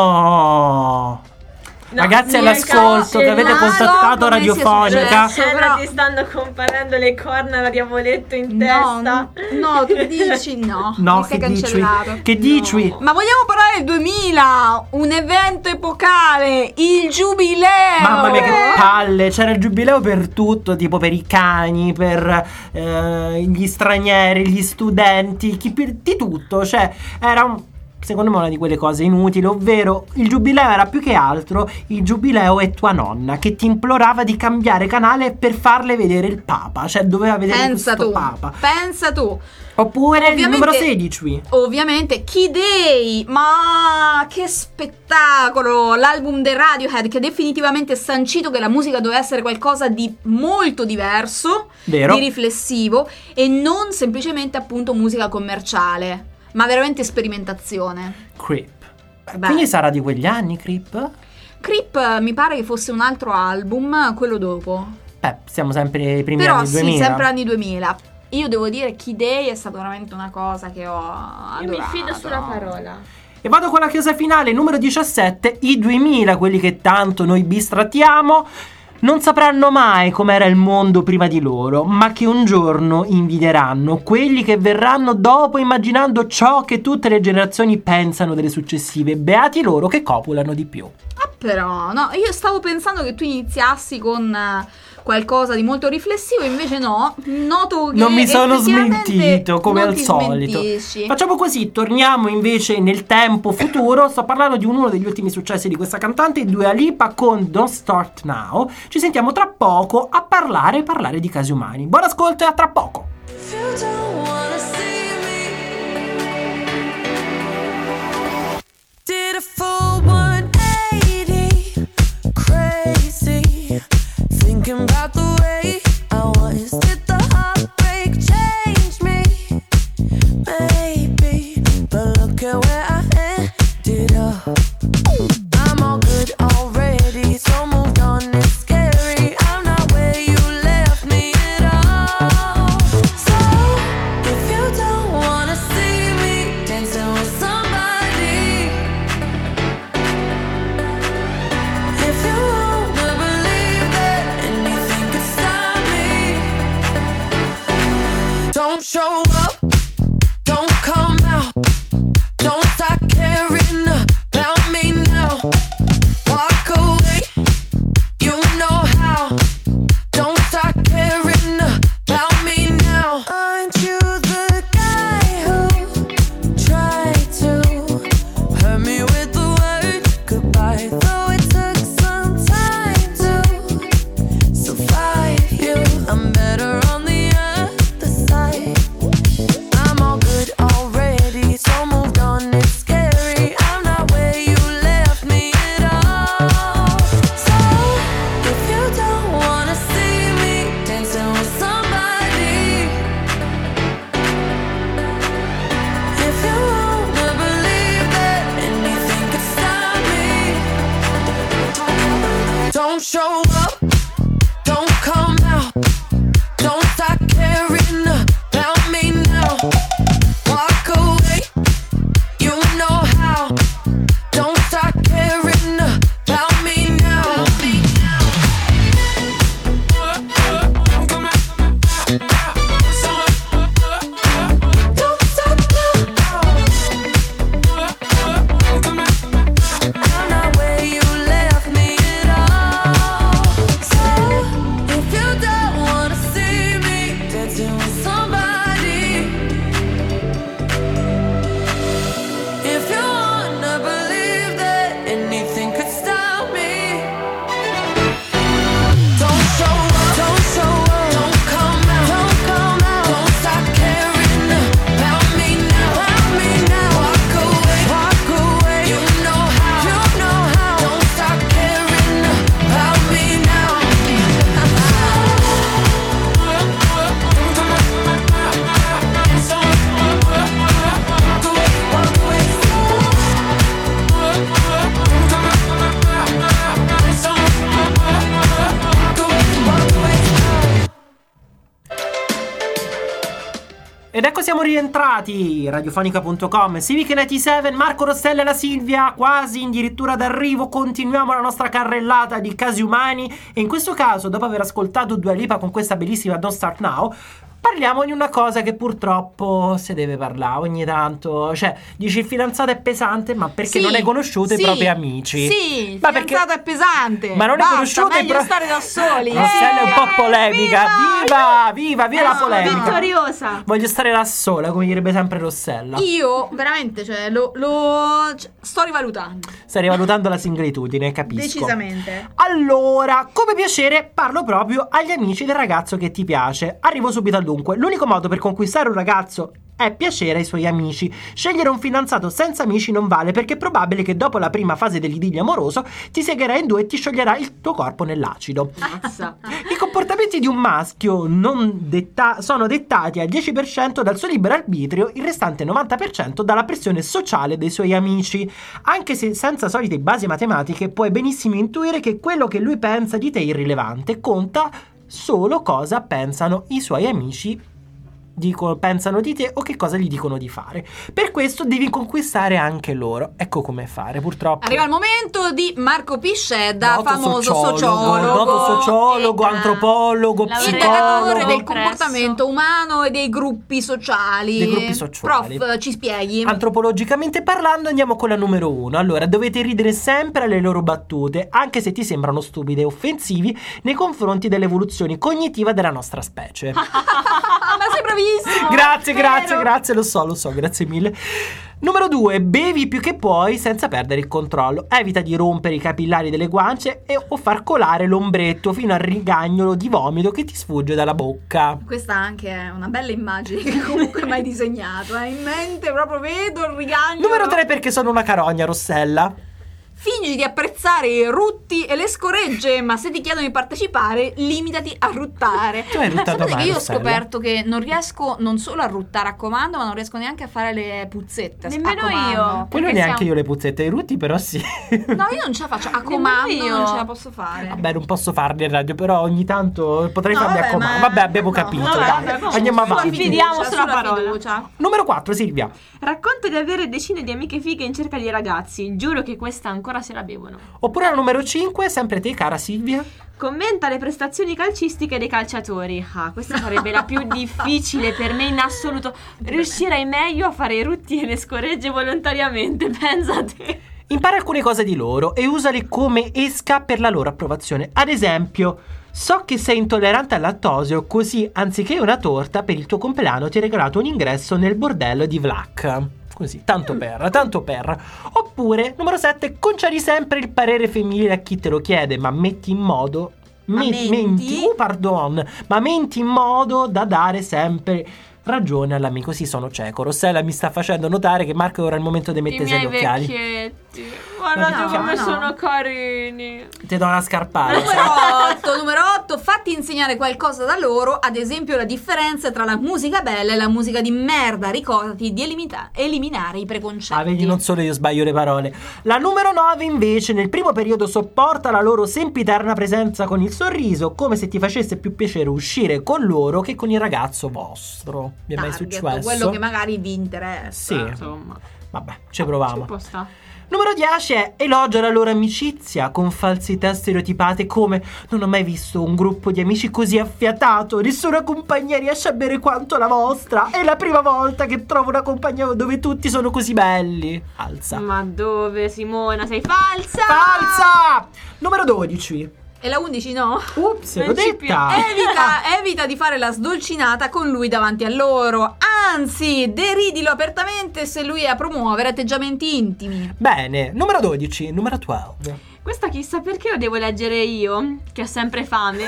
No. No, Ragazzi mi all'ascolto che avete cancellato, contattato come si è Radiofonica. successo? Cioè, ti stanno comparando le corna alla diavoletto in No, testa. no, tu dici no. No, mi sei che dici? cancellato. Che dici? Ma vogliamo parlare del duemila, un evento epocale, il giubileo. Mamma mia che palle, c'era il giubileo per tutto, tipo per i cani, per eh, gli stranieri, gli studenti, chi per- di tutto, cioè era un, secondo me una di quelle cose inutili, ovvero il giubileo era più che altro il giubileo e tua nonna che ti implorava di cambiare canale per farle vedere il Papa, cioè doveva vedere Pensa questo tu, Papa. pensa tu. Oppure il Ovviamente- numero sedici. Ovviamente Key Day, ma che spettacolo! L'album The Radiohead che definitivamente ha sancito che la musica doveva essere qualcosa di molto diverso, Vero. di riflessivo e non semplicemente appunto musica commerciale, ma veramente sperimentazione. Creep. Beh. Quindi sarà di quegli anni, Creep? Creep eh, mi pare che fosse un altro album, quello dopo. Beh, siamo sempre ai primi Però anni sì, duemila. sempre anni duemila. Io devo dire Key Day è stata veramente una cosa che ho adorato. Io mi fido sulla parola. E vado con la chiusa finale, numero diciassette, i duemila, quelli che tanto noi bistrattiamo, non sapranno mai com'era il mondo prima di loro, ma che un giorno invidieranno quelli che verranno dopo immaginando ciò che tutte le generazioni pensano delle successive, beati loro che copulano di più. Ah, però, no, io stavo pensando che tu iniziassi con eh, qualcosa di molto riflessivo, invece no, noto che Non mi sono effettivamente smentito come non al ti solito. smentisci. Facciamo così, torniamo invece nel tempo futuro. Sto parlando di uno degli ultimi successi di questa cantante, Dua Lipa, con Don't Start Now. Ci sentiamo tra poco a parlare e parlare di casi umani. Buon ascolto e a tra poco. If you don't wanna see me, did a full one eighty, crazy, thinking about the way I was. Did the heartbreak change me? Maybe, but look at where I ended up. I'm all good already, so moved on. It's scary. I'm not where you left me at all. So if you don't Ed ecco siamo rientrati, radiofonica punto com, Civic novantasette, Marco Rossella e la Silvia, quasi addirittura d'arrivo. Continuiamo la nostra carrellata di casi umani e in questo caso, dopo aver ascoltato Dua Lipa con questa bellissima Don't Start Now, parliamo di una cosa che purtroppo si deve parlare ogni tanto. Cioè, dici il fidanzato è pesante, ma perché Sì, non hai conosciuto sì, i propri amici? Sì, il Ma perché- fidanzato è pesante. Ma non hai Basta, conosciuto i meglio pro- stare da soli. Rossella è un po' Eh, polemica. Viva, viva, via la No, polemica. Vittoriosa. Voglio stare da sola, come direbbe sempre Rossella. Io veramente, cioè, lo, lo cioè, sto rivalutando. Stai rivalutando la singletudine, capisco. Decisamente. Allora, come piacere, parlo proprio agli amici del ragazzo che ti piace. Arrivo subito al dunque. L'unico modo per conquistare un ragazzo è piacere ai suoi amici. Scegliere un fidanzato senza amici non vale, perché è probabile che dopo la prima fase dell'idillio amoroso ti segherà in due e ti scioglierà il tuo corpo nell'acido. Mazza. I comportamenti di un maschio non detta- sono dettati al dieci per cento dal suo libero arbitrio, il restante novanta per cento dalla pressione sociale dei suoi amici. Anche se senza solite basi matematiche puoi benissimo intuire che quello che lui pensa di te è irrilevante, conta solo cosa pensano i suoi amici. Dico, pensano di te o che cosa gli dicono di fare. Per questo devi conquistare anche loro. Ecco come fare, purtroppo. Arriva il momento di Marco Piscedda, Noto famoso sociologo, sociologo, noto sociologo, eh, antropologo, laureato indagatore psicologo. del comportamento umano e dei gruppi sociali. Dei gruppi sociali. Prof, ci spieghi? Antropologicamente parlando andiamo con la numero uno. Allora, dovete ridere sempre alle loro battute, anche se ti sembrano stupide e offensivi nei confronti dell'evoluzione cognitiva della nostra specie. Ma sei bravissimo! Grazie, Vero. grazie, grazie, lo so, lo so, grazie mille. Numero due, bevi più che puoi senza perdere il controllo. Evita di rompere i capillari delle guance e, o far colare l'ombretto fino al rigagnolo di vomito che ti sfugge dalla bocca. Questa anche è una bella immagine che comunque mi hai disegnato. Hai in mente, proprio vedo il rigagnolo. Numero tre, perché sono una carogna, Rossella. Fingi di apprezzare i rutti e le scoregge, ma se ti chiedono di partecipare, limitati a ruttare. Tu hai ruttato Sapete mai, che io ho Rossella? scoperto che non riesco non solo a ruttare a comando, ma non riesco neanche a fare le puzzette a Nemmeno comando. io. Quello Perché neanche siamo- io le puzzette ai rutti, però sì. No, io non ce la faccio. A comando io. non ce la posso fare. Vabbè, non posso farli in radio, però ogni tanto potrei No, farli a vabbè, comando. ma- Vabbè, abbiamo no, capito, vabbè, dai. vabbè, no, Andiamo Sulla avanti. fidiamo fiducia, sulla parola. fiducia. Numero quattro, Silvia. Racconta di avere decine di amiche fighe in cerca di ragazzi. Giuro che questa ancora se la bevono. Oppure la numero cinque, sempre te, cara Silvia. Commenta le prestazioni calcistiche dei calciatori. Ah, questa sarebbe la più difficile per me in assoluto. Riuscirei meglio a fare i rutti e le scoregge volontariamente, pensate. Impara alcune cose di loro e usali come esca per la loro approvazione. Ad esempio, so che sei intollerante al lattosio, così anziché una torta per il tuo compleanno ti ho regalato un ingresso nel bordello di Vlach. Così, tanto per, tanto per. Oppure, numero sette, concedi sempre il parere femminile a chi te lo chiede, ma metti in modo... Ma me- menti? menti, oh pardon, ma menti in modo da dare sempre ragione all'amico. Sì, sono cieco. Rossella mi sta facendo notare che Marco ora è il momento di I mettersi miei gli occhiali. vecchietti. Guardate No, come no. sono carini. Ti do una scarpata. Numero otto, numero otto, fatti insegnare qualcosa da loro, ad esempio la differenza tra la musica bella e la musica di merda. Ricordati di elimita- eliminare i preconcetti. Ah, vedi, non solo io sbaglio le parole. La numero nove invece, nel primo periodo sopporta la loro sempiterna presenza con il sorriso, come se ti facesse più piacere uscire con loro che con il ragazzo vostro. Vi è mai Target, successo? quello che magari vi interessa. Sì. Insomma, Vabbè, ci ci proviamo. può sta. Numero dieci è elogia la loro amicizia con falsità stereotipate come non ho mai visto un gruppo di amici così affiatato, nessuna compagnia riesce a bere quanto la vostra, è la prima volta che trovo una compagnia dove tutti sono così belli. Alza. Ma dove, Simona? Sei falsa! Falsa! Numero dodici. E la undici no? Ups, l'ho Non ci detta. Evita, evita di fare la sdolcinata con lui davanti a loro. Anzi, deridilo apertamente se lui è a promuovere atteggiamenti intimi. Bene, numero dodici, numero dodici. Questa chissà perché lo devo leggere io, che ho sempre fame.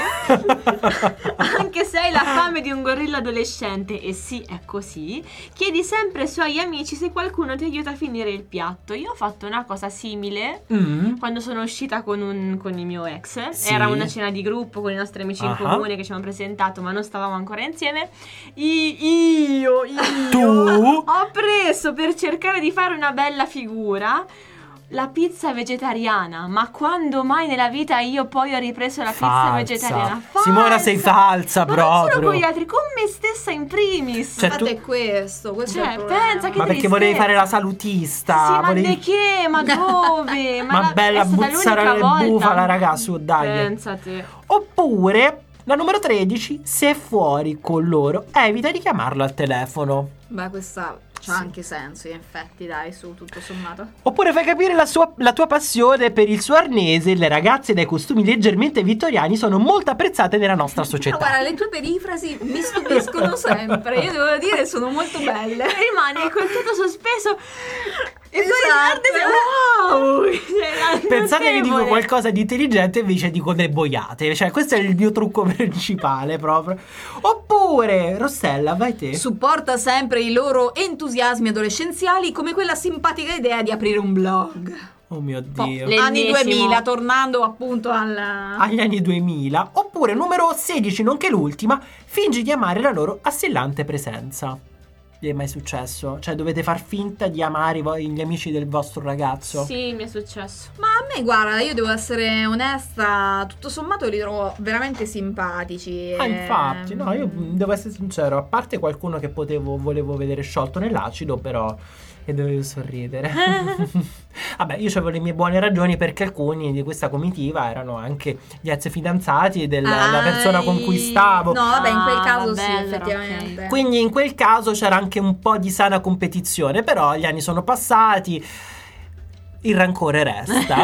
Anche se hai la fame di un gorilla adolescente, e sì, è così, chiedi sempre ai suoi amici se qualcuno ti aiuta a finire il piatto. Io ho fatto una cosa simile Mm. quando sono uscita con, un, con il mio ex. Sì. Era una cena di gruppo con i nostri amici in Ah. comune che ci hanno presentato, ma non stavamo ancora insieme. I- io, io Tu? ho preso, per cercare di fare una bella figura, la pizza vegetariana. Ma quando mai nella vita io poi ho ripreso la pizza Falsa. vegetariana? Simona, sei falsa Ma non solo proprio. con gli altri, con me stessa in primis. Cioè, Infatti tu- è questo, questo è Cioè, il problema. pensa che Ma perché volevi fare la salutista? Sì, ma volevi- di che? Ma dove? Ma la- bella è stata buzzare l'unica le volta. bufala, raga, su, dai. Pensate. Oppure la numero tredici, se è fuori con loro, evita di chiamarlo al telefono. Beh, questa c'ha Sì. anche senso, in effetti, dai, su, tutto sommato. Oppure fai capire la, sua- la tua passione per il suo arnese. Le ragazze dai costumi leggermente vittoriani sono molto apprezzate nella nostra Ma società. guarda, le tue perifrasi mi stupiscono sempre. Io devo dire, sono molto belle. Rimane col tutto sospeso. E Esatto. poi guarda, wow! Pensate che dico Notevole. qualcosa di intelligente e invece dico delle boiate. Cioè, questo è il mio trucco principale proprio. Oppure, Rossella, vai te. Supporta sempre i loro entusiasmi adolescenziali come quella simpatica idea di aprire un blog. Oh mio Dio. le- Anni L'ennesimo. duemila, tornando appunto al... Agli anni duemila. Oppure, numero sedici, nonché l'ultima, fingi di amare la loro assillante presenza. Vi è mai successo? Cioè, dovete far finta di amare voi- gli amici del vostro ragazzo? Sì, mi è successo. Ma a me, guarda, io devo essere onesta, tutto sommato li trovo veramente simpatici. Ah, e- infatti, no, io devo essere sincero, a parte qualcuno che potevo, volevo vedere sciolto nell'acido, però, e dovevo sorridere. Vabbè, io avevo le mie buone ragioni perché alcuni di questa comitiva erano anche gli ex fidanzati della la persona con cui stavo. No, vabbè, in quel Ah, caso vabbè, sì, allora, effettivamente. Quindi in quel caso c'era anche un po' di sana competizione, però gli anni sono passati, il rancore resta.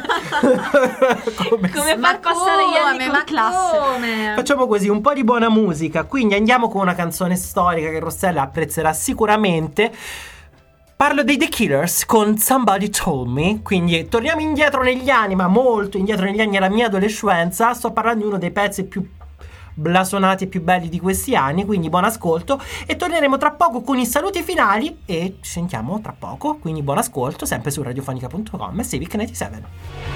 Come Come Ma far passare gli anni come, con ma classe. come? Facciamo così, un po' di buona musica. Quindi andiamo con una canzone storica che Rossella apprezzerà sicuramente. Parlo dei The Killers con Somebody Told Me. Quindi torniamo indietro negli anni, ma molto indietro negli anni alla mia adolescenza. Sto parlando di uno dei pezzi più blasonati e più belli di questi anni. Quindi buon ascolto. E torneremo tra poco con i saluti finali. E ci sentiamo tra poco. Quindi buon ascolto, sempre su radiofonica punto com e Civic novantasette.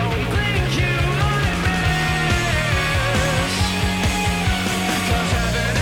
Cause heaven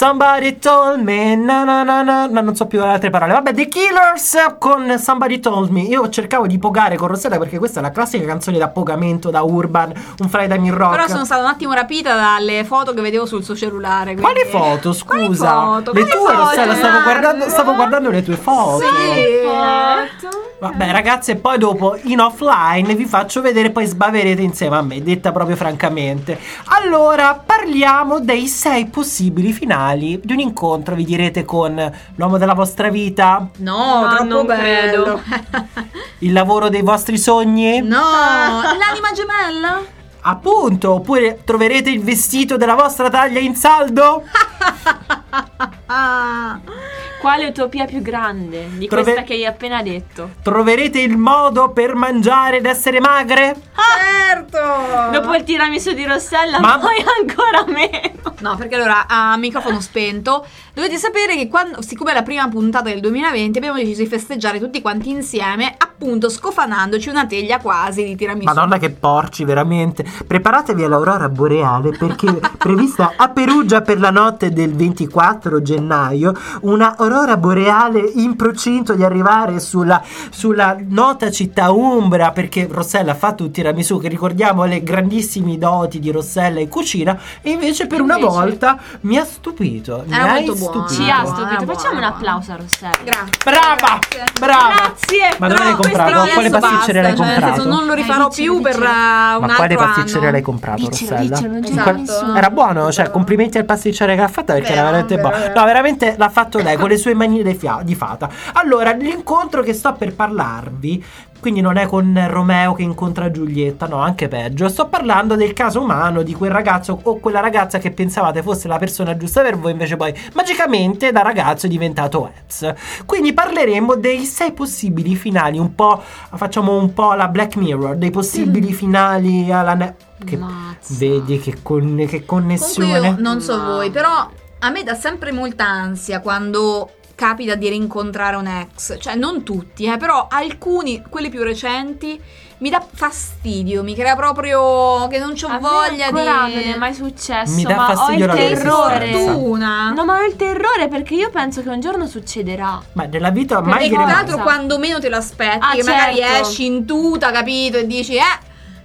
Somebody told me, na na na na, na, non so più le altre parole. Vabbè, The Killers con Somebody Told Me. Io cercavo di pogare con Rossella perché questa è la classica canzone da pogamento, da urban, un Friday in rock. Però sono stata un attimo rapita dalle foto che vedevo sul suo cellulare. quindi- Quali foto, Quali scusa? foto? Le Quali tue, foto, Rossella, stavo Nardo? guardando, stavo guardando le tue foto. Sì. Vabbè, ragazze, poi dopo in offline vi faccio vedere, poi sbaverete insieme a me, detta proprio francamente. Allora, parliamo dei sei possibili finali di un incontro, vi direte, con l'uomo della vostra vita, No, No, troppo non bello. il lavoro dei vostri sogni, No, l'anima gemella? appunto, oppure troverete il vestito della vostra taglia in saldo. Ah. Quale utopia più grande di Trove- questa che hai appena detto? Troverete il modo per mangiare ed essere magre. Certo. Dopo il tiramisù di Rossella, Ma- poi ancora meno. No, perché allora a microfono spento dovete sapere che quando, siccome è la prima puntata del duemilaventi, abbiamo deciso di festeggiare tutti quanti insieme, appunto scofanandoci una teglia quasi di tiramisù. Madonna che porci, veramente. Preparatevi all'aurora boreale perché è prevista a Perugia per la notte del ventiquattro gennaio una aurora boreale in procinto di arrivare sulla, sulla nota città umbra, perché Rossella ha fatto un tiramisù che ricordiamo le grandissime doti di Rossella in cucina, e invece per una Invece- volta mi ha stupito. Mi Era hai molto buono. stupito. Ci ha buona, stupito. buona, Facciamo un buona. applauso a Rossella. Grazie. Brava, Grazie. brava. Grazie. Ma dove l'hai Però comprato? questo Quale adesso pasticceria l'hai basta, cioè, nel comprato? senso, non lo rifarò Eh, diccelo, più per diccelo. uh, un Ma quale altro pasticceria anno. l'hai comprato, Diccelo, Rossella? diccelo, non c'è Esatto. nessuno. Era buono, cioè complimenti al pasticcere che l'ha fatta, perché Vero, era veramente vero, buono. vero. No, veramente l'ha fatto lei con le sue manine di, fia- di fata. Allora, l'incontro che sto per parlarvi, quindi non è con Romeo che incontra Giulietta, no, anche peggio. Sto parlando del caso umano di quel ragazzo o quella ragazza che pensavate fosse la persona giusta per voi, invece poi magicamente da ragazzo è diventato ex. Quindi parleremo dei sei possibili finali, un po', facciamo un po' la Black Mirror, dei possibili finali alla ne- che Mazza. vedi che, con- che Comunque connessione. io non so Mamma. voi, però a me dà sempre molta ansia quando capita di rincontrare un ex. Cioè, non tutti, eh, però alcuni, quelli più recenti, mi dà fastidio, mi crea proprio che non c'ho A me voglia ancora di... non è mai successo, Mi dà ma ho fastidio il la terrore. resistenza. Fortuna. No, ma ho il terrore perché io penso che un giorno succederà. Ma nella vita Perché mai E viene tra mai. l'altro Cosa? quando meno te lo aspetti, Ah, che magari certo. esci in tuta, capito, e dici, eh,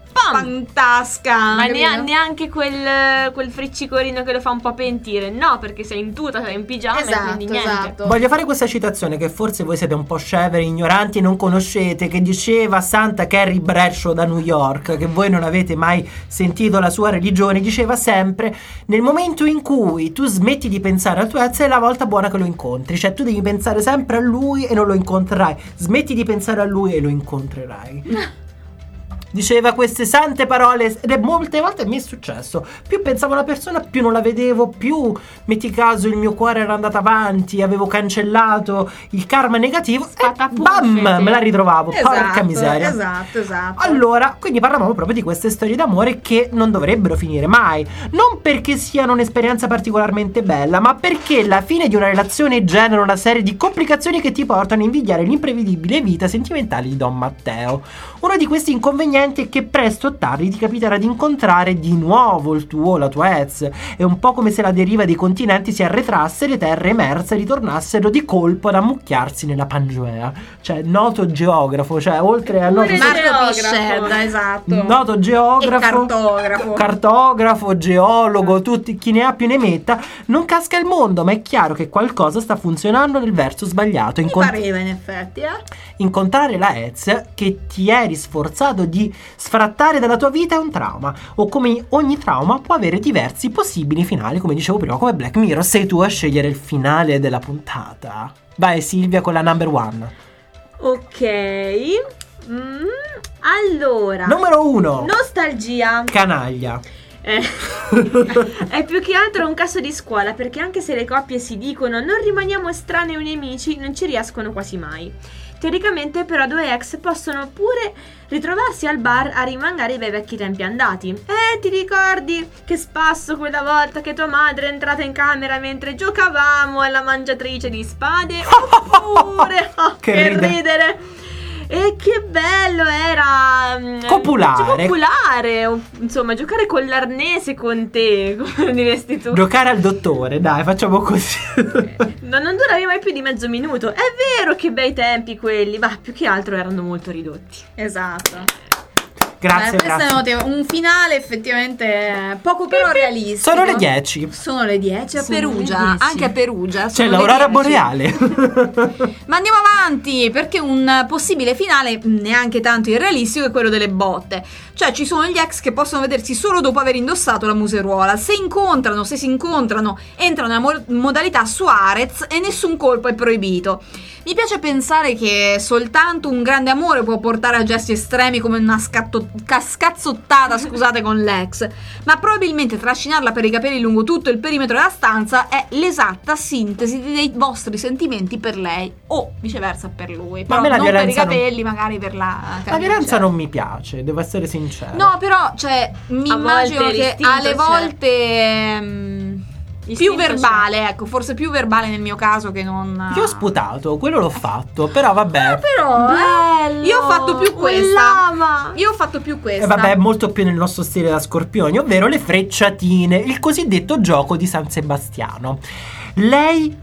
fantasca. Ma capito? nea- neanche quel, quel friccicorino che lo fa un po' pentire. No, perché sei in tuta, sei in pigiama e Esatto, quindi niente. esatto. Voglio fare questa citazione che forse voi siete un po' sceveri, ignoranti e non conoscete, che diceva Santa Carrie Bradshaw da New York, che voi non avete mai sentito la sua religione. Diceva sempre: nel momento in cui tu smetti di pensare al tuo ex è la volta buona che lo incontri, cioè tu devi pensare sempre a lui e non lo incontrerai, smetti di pensare a lui e lo incontrerai. Diceva queste sante parole ed è molte volte mi è successo. Più pensavo alla persona, più non la vedevo, più, metti caso, il mio cuore era andato avanti, avevo cancellato il karma negativo e Spatapuffete. bam, me la ritrovavo. Porca Esatto, miseria. esatto, esatto. Allora, quindi parlavamo proprio di queste storie d'amore che non dovrebbero finire mai. Non perché siano un'esperienza particolarmente bella, ma perché la fine di una relazione genera una serie di complicazioni che ti portano a invidiare l'imprevedibile vita sentimentale di Don Matteo. Uno di questi inconvenienti è che presto o tardi ti capiterà di incontrare di nuovo il tuo o la tua ex. È un po' come se la deriva dei continenti si arretrasse e le terre emerse ritornassero di colpo ad ammucchiarsi nella Pangea. Cioè, noto geografo, cioè oltre a noto Pure Marco geografo. Piscedda, esatto. Noto geografo, E cartografo. cartografo, geologo, tutti, chi ne ha più ne metta. Non casca il mondo, ma è chiaro che qualcosa sta funzionando nel verso sbagliato. Mi Incont- pareva in effetti, eh. incontrare la ex che ti eri sforzato di sfrattare dalla tua vita è un trauma, o come ogni trauma può avere diversi possibili finali, come dicevo prima, come Black Mirror. Sei tu a scegliere il finale della puntata. Vai Silvia con la number one. Ok. Mm, allora. Numero uno. Nostalgia. Canaglia. Eh, è più che altro un caso di scuola, perché anche se le coppie si dicono non rimaniamo estranei o nemici, non ci riescono quasi mai. Teoricamente però due ex possono pure ritrovarsi al bar a rimangare i bei vecchi tempi andati. Eh, ti ricordi che spasso quella volta che tua madre è entrata in camera mentre giocavamo alla mangiatrice di spade? Oppure, oh, Che che, ride. ridere! E che bello era mm, Copulare. Copulare, o, insomma, giocare con l'arnese con te, come diresti tu. Giocare al dottore, dai, facciamo così. No, non duravi mai più di mezzo minuto. È vero, che bei tempi quelli, ma più che altro erano molto ridotti. Esatto. Grazie, Eh, questo grazie. è notevole. Un finale effettivamente poco però realistico. Sono le dieci. Sono le dieci a Sono Perugia, le dieci. anche a Perugia. C'è sono le l'aurora dieci. boreale. Ma andiamo avanti, perché un possibile finale neanche tanto irrealistico è quello delle botte. Cioè ci sono gli ex che possono vedersi solo dopo aver indossato la museruola. Se incontrano, se si incontrano, entrano nella mo- modalità Suarez e nessun colpo è proibito. Mi piace pensare che soltanto un grande amore può portare a gesti estremi come una scatto- ca- scazzottata, scusate, con l'ex, ma probabilmente trascinarla per i capelli lungo tutto il perimetro della stanza è l'esatta sintesi dei vostri sentimenti per lei o viceversa per lui. Ma Però a me la non per i violenza non- capelli, magari per la La camicia. violenza non mi piace, devo essere sincero. No, però, cioè, mi A immagino volte che l'istinto alle c'è. volte ehm, più L'istinto verbale, ecco, forse più verbale nel mio caso che non. Io ho sputato, quello l'ho fatto, però vabbè. Però, eh, Bello! io ho fatto più Un questa. lama! Io ho fatto più questa. E vabbè, è molto più nel nostro stile da scorpioni, ovvero le frecciatine, il cosiddetto gioco di San Sebastiano. Lei,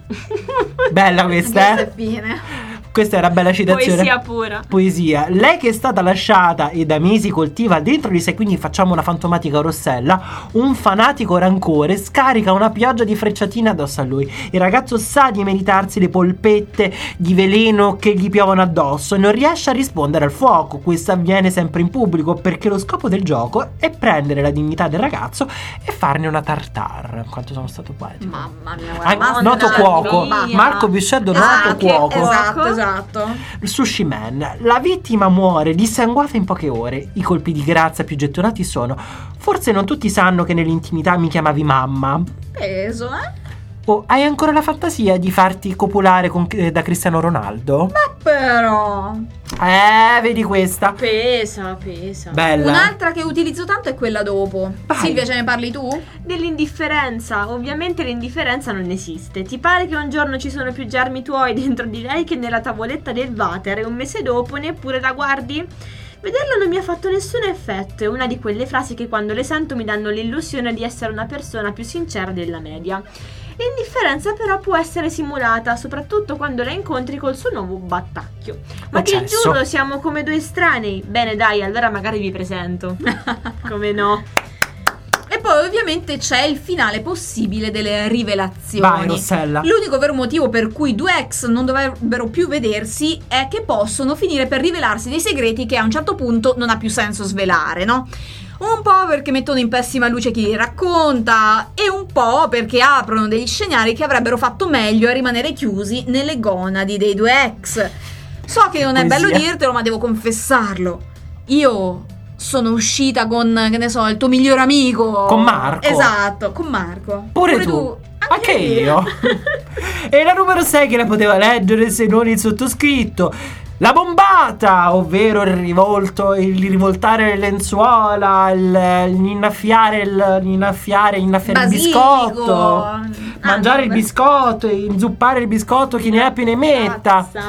bella questa, Questa è eh? fine. Questa è una bella citazione. Poesia pura. Poesia. Lei che è stata lasciata e da mesi coltiva dentro di sé, quindi facciamo una fantomatica Rossella, un fanatico rancore scarica una pioggia di frecciatine addosso a lui. Il ragazzo sa di meritarsi le polpette di veleno che gli piovono addosso e non riesce a rispondere al fuoco. Questo avviene sempre in pubblico perché lo scopo del gioco è prendere la dignità del ragazzo e farne una tartare. Quanto sono stato poetico. Mamma mia, Ah, guarda, noto Madonna cuoco, mia. Marco Bisceddo, noto Esatto, cuoco. Esatto, esatto. Il Sushi Man. La vittima muore dissanguata in poche ore. I colpi di grazia più gettonati sono: forse non tutti sanno che nell'intimità mi chiamavi mamma. Peso, eh? O hai ancora la fantasia di farti copulare con, eh, da Cristiano Ronaldo? Però Eh, vedi questa. Pesa, pesa. Bella. un'altra che utilizzo tanto è quella dopo. Vai. Silvia, ce ne parli tu? Dell'indifferenza. Ovviamente l'indifferenza non esiste. Ti pare che un giorno ci sono più germi tuoi dentro di lei che nella tavoletta del water e un mese dopo neppure la guardi? Vederlo non mi ha fatto nessun effetto. È una di quelle frasi che quando le sento mi danno l'illusione di essere una persona più sincera della media. L'indifferenza però può essere simulata, soprattutto quando la incontri col suo nuovo battacchio. Ma ti Accesso. giuro, siamo come due estranei. Bene, dai, allora magari vi presento. Come no? E poi ovviamente c'è il finale possibile delle rivelazioni. Vai, Rossella. L'unico vero motivo per cui due ex non dovrebbero più vedersi è che possono finire per rivelarsi dei segreti che a un certo punto non ha più senso svelare, no? Un po' perché mettono in pessima luce chi li racconta e un po' perché aprono degli scenari che avrebbero fatto meglio a rimanere chiusi nelle gonadi dei due ex. So che non è Poesia. bello dirtelo, ma devo confessarlo. Io sono uscita con, che ne so, il tuo migliore amico. Con Marco. Esatto, con Marco. Pure tu. Anche, Anche io. E la numero sei che la poteva leggere se non il sottoscritto. La bombata, ovvero il rivolto, il rivoltare le lenzuola, il, l'innaffiare il, l'innaffiare, innaffiare il Basilico. biscotto, Ah, mangiare il vabbè. biscotto, inzuppare il biscotto, chi ne ha più ne metta. Cazza.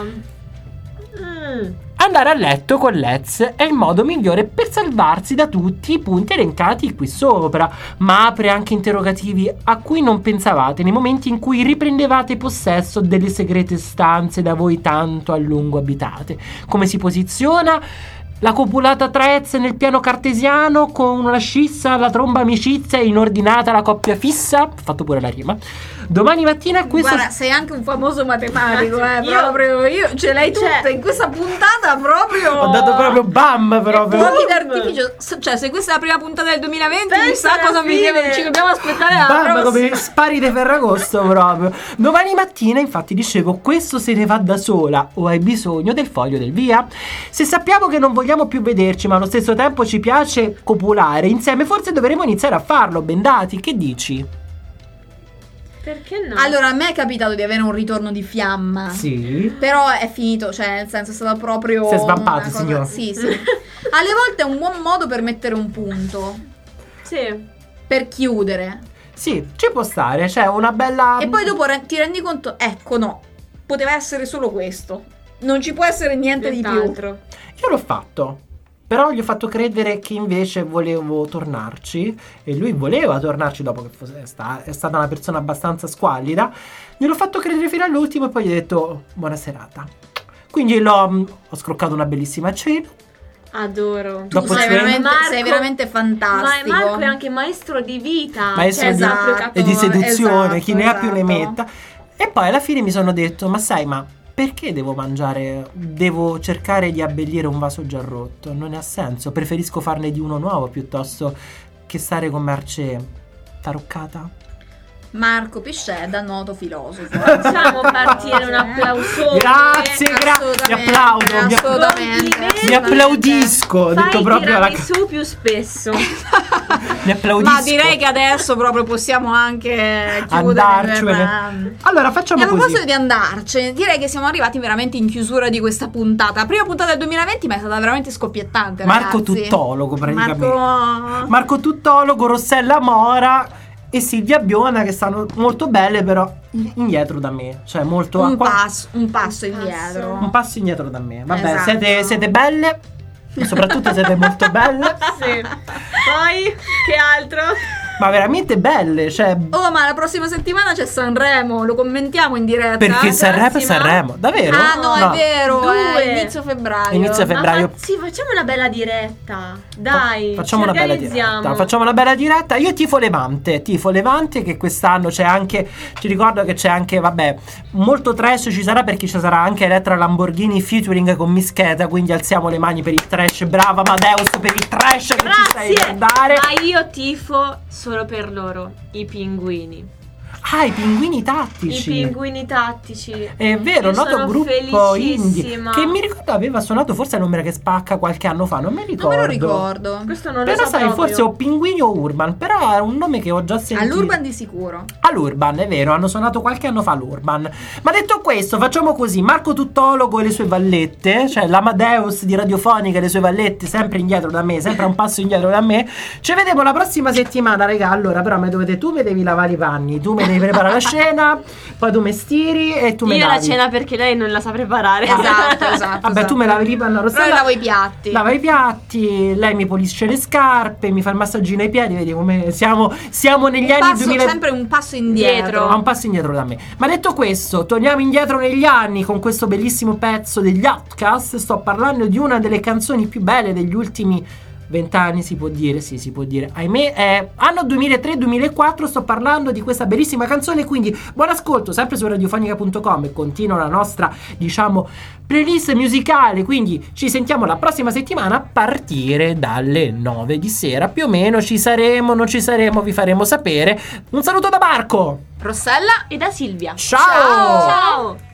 Mm. Andare a letto con l'ex è il modo migliore per salvarsi da tutti i punti elencati qui sopra, ma apre anche interrogativi a cui non pensavate nei momenti in cui riprendevate possesso delle segrete stanze da voi tanto a lungo abitate. Come si posiziona la copulata tra ex nel piano cartesiano con una scissa, la tromba amicizia e inordinata la coppia fissa? Ho fatto pure la rima. Domani mattina questo... Guarda, sei anche un famoso matematico, eh, Io- proprio io ce l'hai tutta Cioè- in questa puntata proprio. Ho dato proprio bam proprio. Fuochi d'artificio. S- Cioè, se questa è la prima puntata del duemilaventi, Pensa chissà alla cosa mi fine. deve, ci dobbiamo aspettare alla Bam, prossima. come spari di Ferragosto proprio. Domani mattina, infatti, dicevo, questo se ne va da sola o hai bisogno del foglio del via? Se sappiamo che non vogliamo più vederci, ma allo stesso tempo ci piace copulare insieme, forse dovremmo iniziare a farlo, bendati. Che dici? Perché no? Allora, a me è capitato di avere un ritorno di fiamma. Sì. Però è finito, cioè nel senso è stato proprio Si è svampato, una cosa- signor. Sì, sì. Alle volte è un buon modo per mettere un punto, Sì. per chiudere. Sì, ci può stare, c'è una bella... E poi dopo re- ti rendi conto, ecco no, poteva essere solo questo. non ci può essere niente di più. Nient'altro. Io l'ho fatto, però gli ho fatto credere che invece volevo tornarci, e lui voleva tornarci dopo che fosse, è, sta- è stata una persona abbastanza squallida. Gliel'ho fatto credere fino all'ultimo e poi gli ho detto buona serata. Quindi l'ho, ho scroccato una bellissima cena. Adoro. Tu Dopo sei cena- veramente, Marco- sei veramente fantastico. Ma Marco è anche maestro di vita. Maestro cioè, di- sa proprio esatto. e di seduzione, esatto, chi ne ha più ne esatto. metta. E poi alla fine mi sono detto, ma sai, ma perché devo mangiare, devo cercare di abbellire un vaso già rotto? Non ne ha senso, preferisco farne di uno nuovo piuttosto che stare con merce taroccata. Marco Piscè, noto filosofo. Facciamo partire un applausone. Grazie, grazie, mi Assolutamente, applaudo, mi, app- assolutamente. mi applaudisco, ho Fai detto proprio alla... su più spesso. mi applaudisco. Ma direi che adesso proprio possiamo anche chiudere. Andarcene. Allora E facciamo a proposito così. di andarcene, direi che siamo arrivati veramente in chiusura di questa puntata. La prima puntata del duemilaventi, ma è stata veramente scoppiettante. Marco ragazzi. Tuttologo praticamente. Marco... Marco Tuttologo, Rossella Mora e Silvia Biona, che stanno molto belle però indietro da me, cioè molto un, qua- passo, un passo indietro. un passo indietro da me. Vabbè, Esatto. siete, siete belle, e soprattutto siete molto belle, Sì. Poi, che altro? ma veramente belle, cioè Oh, ma la prossima settimana c'è Sanremo, lo commentiamo in diretta. perché Sanremo è Sima? Sanremo, davvero? Ah no, è vero, Due. è inizio febbraio. Inizio Ma febbraio. fa- sì, facciamo una bella diretta. Dai, Facciamo ci una bella organizziamo. diretta. Facciamo una bella diretta. Io tifo Levante. Tifo Levante, che quest'anno c'è anche. Ci ricordo che c'è anche, vabbè, molto trash ci sarà, perché ci sarà anche Elettra Lamborghini featuring con Mischeta. Quindi alziamo le mani per il trash. Brava Amadeus per il trash che ci stai Grazie. a dare. Ma io tifo solo per loro, i pinguini. Ah, i pinguini I tattici. pinguini tattici. È vero, Io noto sono gruppo indie felicissima. che mi ricordo aveva suonato forse l'Ombra che spacca qualche anno fa, non mi Non ricordo. me lo ricordo. Questo non lo Però so sai, proprio. forse o Pinguini o Urban, però è un nome che ho già sentito. All'Urban di sicuro. All'Urban, è vero, hanno suonato qualche anno fa all'Urban. Ma detto questo, facciamo così: Marco Tuttologo e le sue vallette, cioè l'Amadeus di Radiofonica e le sue vallette, sempre indietro da me, sempre a un passo indietro da me. Ci vediamo la prossima settimana, raga. Allora, però me dovete, tu mi devi lavare i panni, tu mi devi preparare la scena, poi tu mi stiri e tu mi Io lavi. la cena perché lei non la sa preparare. Esatto, esatto. Vabbè, esatto. tu me lavi i panni, Però Rossella. io lavo i piatti. Lava i piatti, lei mi pulisce le scarpe, mi fa il massaggino ai piedi, vedi come siamo, siamo negli Un anni passo, duemila. sempre un passo indietro. A un passo indietro da me. Ma detto questo, torniamo indietro negli anni con questo bellissimo pezzo degli Outcast. Sto parlando di una delle canzoni più belle degli ultimi vent'anni, si può dire, sì, si può dire. Ahimè, è anno duemilatré duemilaquattro, sto parlando di questa bellissima canzone, quindi buon ascolto sempre su radiofonica punto com e continua la nostra, diciamo, playlist musicale, quindi ci sentiamo la prossima settimana a partire dalle nove di sera, più o meno. Ci saremo, non ci saremo, vi faremo sapere. Un saluto da Marco. Rossella. E da Silvia. Ciao! Ciao! Ciao.